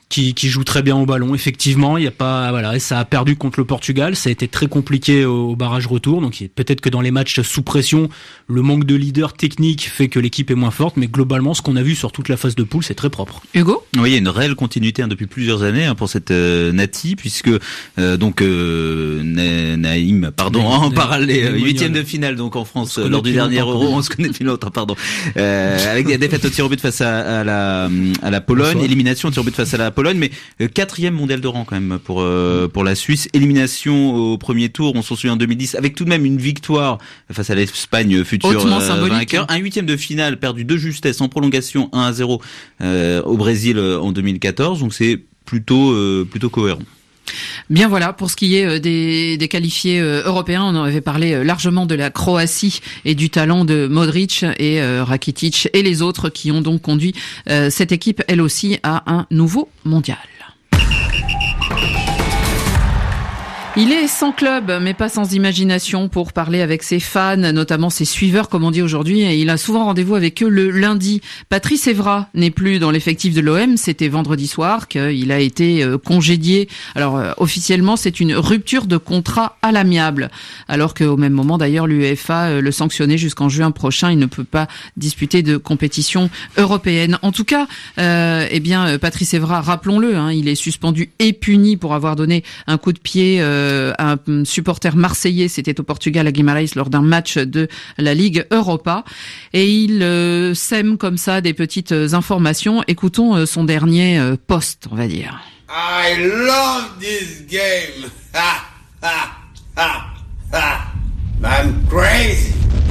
qui, qui joue très bien au ballon. Effectivement, il y a pas, voilà, et ça a perdu contre le Portugal. Ça a été très compliqué au, au barrage retour. Donc peut-être que dans les matchs sous pression, le manque de leader technique fait que l'équipe est moins forte. Mais globalement, ce qu'on a vu sur toute la phase de poule, c'est très propre. Hugo ? Oui, il y a une réelle continuité hein, depuis plusieurs années hein, pour cette euh, Nati, puisque euh, donc euh, Na- Naïm, pardon, Naïm, en Naïm, parallèle Naïm huitième Monial. de finale donc en France lors du dernier longtemps, Euro, on se connaît depuis longtemps, pardon, euh, avec des défaites au tir au but face à, à la à la Pologne, Bonsoir. Élimination au tir au but face à la Pologne, mais euh, quatrième mondial de rang quand même pour euh, pour la Suisse, élimination au premier tour, on s'en souvient en deux mille dix, avec tout de même une victoire face à l'Espagne, futur euh, vainqueur, un huitième de finale perdu de justesse en prolongation un à zéro euh, au Brésil euh, en deux mille quatorze, donc c'est plutôt euh, plutôt cohérent. Bien voilà, pour ce qui est des, des qualifiés européens, on en avait parlé largement de la Croatie et du talent de Modric et euh, Rakitic et les autres qui ont donc conduit euh, cette équipe, elle aussi, à un nouveau mondial. Il est sans club, mais pas sans imagination pour parler avec ses fans, notamment ses suiveurs, comme on dit aujourd'hui. Et il a souvent rendez-vous avec eux le lundi. Patrice Evra n'est plus dans l'effectif de l'O M. C'était vendredi soir qu'il a été congédié. Alors, euh, officiellement, c'est une rupture de contrat à l'amiable. Alors qu'au même moment, d'ailleurs, l'UEFA euh, le sanctionnait jusqu'en juin prochain. Il ne peut pas disputer de compétition européenne. En tout cas, euh, eh bien, Patrice Evra, rappelons-le, hein, il est suspendu et puni pour avoir donné un coup de pied euh, un supporter marseillais, c'était au Portugal à Guimarães lors d'un match de la Ligue Europa, et il euh, sème comme ça des petites informations. Écoutons euh, son dernier euh, post, on va dire. I love this game. Ha ha ha ha. I'm crazy.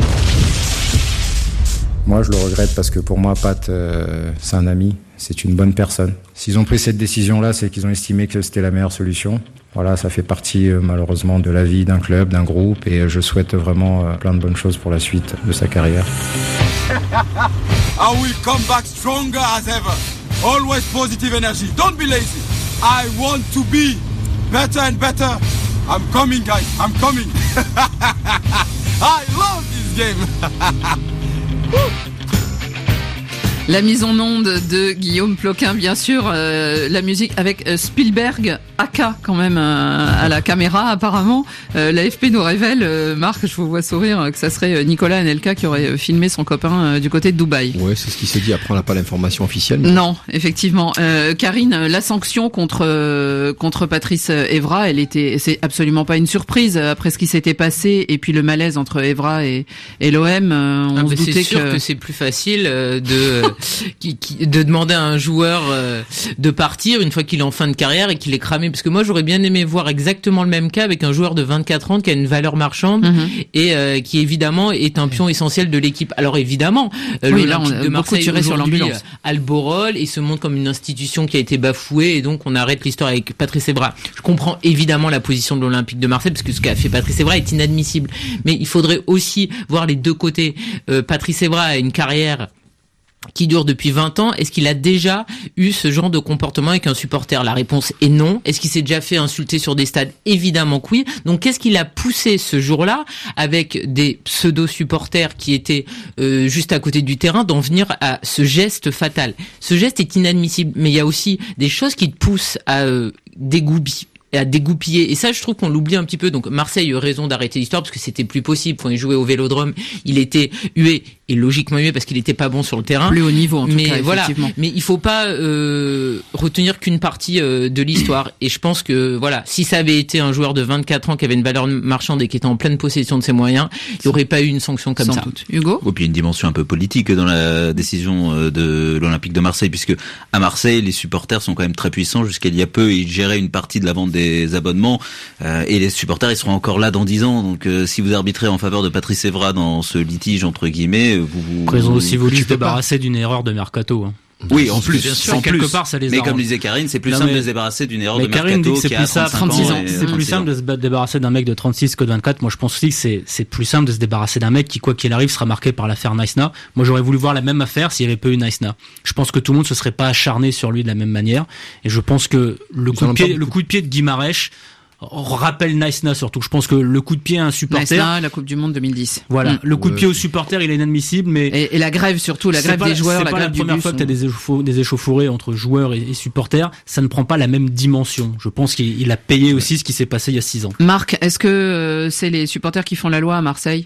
Moi, je le regrette parce que pour moi, Pat, euh, c'est un ami, c'est une bonne personne. S'ils ont pris cette décision-là, c'est qu'ils ont estimé que c'était la meilleure solution. Voilà, ça fait partie euh, malheureusement de la vie d'un club, d'un groupe, et je souhaite vraiment euh, plein de bonnes choses pour la suite de sa carrière. I will come back stronger as ever. Always positive energy. Don't be lazy. I want to be better and better. I'm coming, guys. I'm coming. I love this game. La mise en onde de Guillaume Ploquin, bien sûr, euh, la musique avec euh, Spielberg, A K quand même euh, à la caméra apparemment. Euh, L'A F P nous révèle, euh, Marc, je vous vois sourire, que ça serait Nicolas Anelka qui aurait filmé son copain euh, du côté de Dubaï. Ouais, c'est ce qui se dit. Après, on n'a pas l'information officielle. Mais... Non, effectivement. Euh, Karine, la sanction contre euh, contre Patrice Evra, elle était, c'est absolument pas une surprise après ce qui s'était passé et puis le malaise entre Evra et, et l'O M. Euh, on ah, se doutait c'est sûr que... que c'est plus facile euh, de Qui, qui, de demander à un joueur euh, de partir une fois qu'il est en fin de carrière et qu'il est cramé, parce que moi j'aurais bien aimé voir exactement le même cas avec un joueur de vingt-quatre ans qui a une valeur marchande mm-hmm. et euh, qui évidemment est un pion essentiel de l'équipe. Alors évidemment euh, oui, l'Olympique là, de Marseille tiré sur l'ambulance euh, a le beau rôle et se montre comme une institution qui a été bafouée, et donc on arrête l'histoire avec Patrice Evra. Je comprends évidemment la position de l'Olympique de Marseille parce que ce qu'a fait Patrice Evra est inadmissible, mais il faudrait aussi voir les deux côtés. euh, Patrice Evra a une carrière qui dure depuis vingt ans. Est-ce qu'il a déjà eu ce genre de comportement avec un supporter? La réponse est non. Est-ce qu'il s'est déjà fait insulter sur des stades? Évidemment que oui. Donc qu'est-ce qu'il a poussé ce jour-là avec des pseudo-supporters qui étaient euh, juste à côté du terrain d'en venir à ce geste fatal? Ce geste est inadmissible, mais il y a aussi des choses qui te poussent à euh, dégoupiller à dégoupiller, et ça je trouve qu'on l'oublie un petit peu. Donc Marseille a eu raison d'arrêter l'histoire parce que c'était plus possible. Quand il jouait au Vélodrome, il était hué, et logiquement hué parce qu'il était pas bon sur le terrain, plus haut niveau en tout mais cas, voilà, mais il faut pas euh, retenir qu'une partie euh, de l'histoire, et je pense que voilà, si ça avait été un joueur de vingt-quatre ans qui avait une valeur marchande et qui était en pleine possession de ses moyens, il n'y aurait pas eu une sanction comme Sans ça. doute. Hugo? Et puis une dimension un peu politique dans la décision de l'Olympique de Marseille, puisque à Marseille les supporters sont quand même très puissants. Jusqu'à il y a peu, ils géraient une partie de la vente des abonnements. Euh, et les supporters, ils seront encore là dans dix ans. Donc, euh, si vous arbitrez en faveur de Patrice Evra dans ce litige entre guillemets, vous vous. Ils ont aussi voulu se débarrasser d'une erreur de mercato. Hein. Oui, en plus, bien sûr, en quelque plus. part, ça les mais arrange. comme disait Karine, c'est plus non, simple mais... de se débarrasser d'une erreur mais de Karine mercato dit que c'est qui plus a simple, trente-six ans. C'est plus simple de se débarrasser d'un mec de trente-six que de vingt-quatre. Moi, je pense aussi que c'est, c'est plus simple de se débarrasser d'un mec qui, quoi qu'il arrive, sera marqué par l'affaire Naïsna. Moi, j'aurais voulu voir la même affaire s'il y avait pas eu Naïsna. Je pense que tout le monde se serait pas acharné sur lui de la même manière. Et je pense que le coup de pied, le coup de pied de Guimarães, rappelle Naïsna surtout. Je pense que le coup de pied à un supporter. Naïsna, la Coupe du Monde deux mille dix. Voilà, mmh. le coup de pied au supporter, il est inadmissible, mais et, et la grève surtout, la grève pas, des joueurs, c'est la pas grève la du première bus, fois on... que t'as des, échauffour, des échauffourées entre joueurs et, et supporters. Ça ne prend pas la même dimension. Je pense qu'il il a payé aussi ce qui s'est passé il y a six ans. Marc, est-ce que euh, c'est les supporters qui font la loi à Marseille?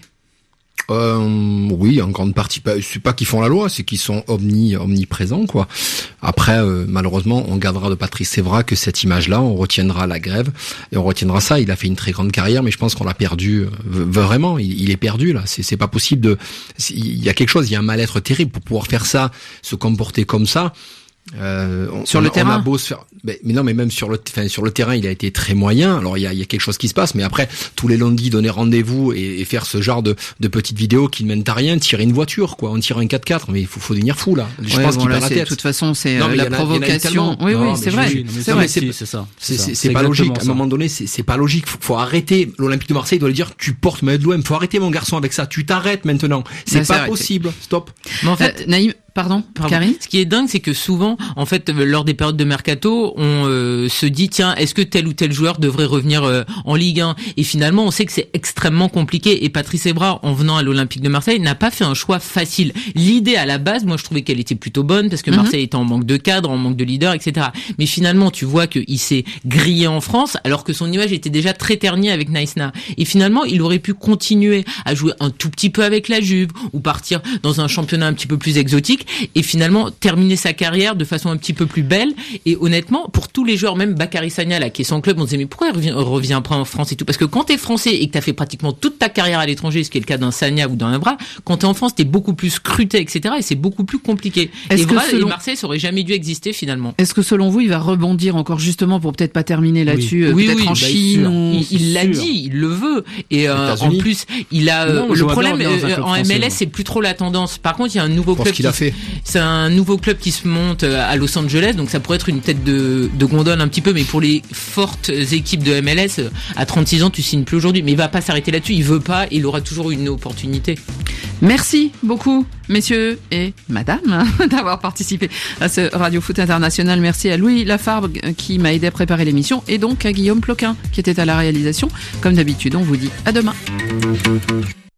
Euh, oui, en grande partie. C'est pas qu'ils font la loi, c'est qu'ils sont omni, omniprésents, quoi. Après, euh, malheureusement, on gardera de Patrice Evra que cette image-là, on retiendra la grève et on retiendra ça. Il a fait une très grande carrière, mais je pense qu'on l'a perdu euh, vraiment. Il, il est perdu là. C'est, c'est pas possible de. Il y a quelque chose, il y a un mal-être terrible pour pouvoir faire ça, se comporter comme ça. Euh, on, sur on, le on terrain. a beau se faire, mais, mais non, mais même sur le, enfin, sur le terrain, il a été très moyen. Alors il y a, il y a quelque chose qui se passe, mais après tous les lundis donner rendez-vous et, et faire ce genre de, de petites vidéos qui ne mènent à rien, tirer une voiture, quoi, on tire un quatre-quatre, mais il faut, faut devenir fou là. Je ouais, pense bon, qu'il là, perd la tête. De toute façon, c'est non, euh, la provocation. Oui, non, oui, c'est vrai. Je, c'est vrai. C'est, c'est ça. C'est, c'est, c'est, c'est pas logique. Ça. À un moment donné, c'est, c'est pas logique. Faut, faut arrêter. L'Olympique de Marseille doit lui dire, tu portes maillot de l'O M. Faut arrêter mon garçon avec ça. Tu t'arrêtes maintenant. C'est bah, pas c'est possible. Stop. Mais en fait, euh, Naïm. Pardon, Pardon. Karine. Ce qui est dingue, c'est que souvent, en fait, lors des périodes de mercato, on euh, se dit tiens, est-ce que tel ou tel joueur devrait revenir euh, en Ligue un? Et finalement, on sait que c'est extrêmement compliqué. Et Patrice Evra, en venant à l'Olympique de Marseille, n'a pas fait un choix facile. L'idée à la base, moi, je trouvais qu'elle était plutôt bonne parce que Marseille mm-hmm. était en manque de cadre, en manque de leader, et cetera. Mais finalement, tu vois qu'il s'est grillé en France, alors que son image était déjà très ternie avec Naïsna. Et finalement, il aurait pu continuer à jouer un tout petit peu avec la Juve ou partir dans un championnat un petit peu plus exotique. Et finalement terminer sa carrière de façon un petit peu plus belle. Et honnêtement, pour tous les joueurs, même Bakary Sagna là, qui est son club, on se disait mais pourquoi il revient, revient pas en France et tout? Parce que quand t'es français et que t'as fait pratiquement toute ta carrière à l'étranger, ce qui est le cas d'un Sagna ou d'un Evra, quand t'es en France, t'es beaucoup plus scruté, et cetera. Et c'est beaucoup plus compliqué. Est-ce Evra que selon... et Marseille, ça aurait jamais dû exister finalement. Est-ce que selon vous, il va rebondir encore justement pour peut-être pas terminer là-dessus, oui. peut-être oui, oui, en bah, Chine ou... Il, il l'a dit, il le veut. Et euh, en plus, il a euh, non, le problème euh, en M L S, c'est plus trop la tendance. Par contre, il y a un nouveau pour club ce qu'il qui a fait. C'est un nouveau club qui se monte à Los Angeles, donc ça pourrait être une tête de, de gondole un petit peu, mais pour les fortes équipes de M L S, à trente-six ans, tu signes plus aujourd'hui. Mais il va pas s'arrêter là-dessus, il veut pas, il aura toujours une opportunité. Merci beaucoup, messieurs et madame, d'avoir participé à ce Radio Foot International. Merci à Louis Lafargue qui m'a aidé à préparer l'émission et donc à Guillaume Ploquin qui était à la réalisation. Comme d'habitude, on vous dit à demain.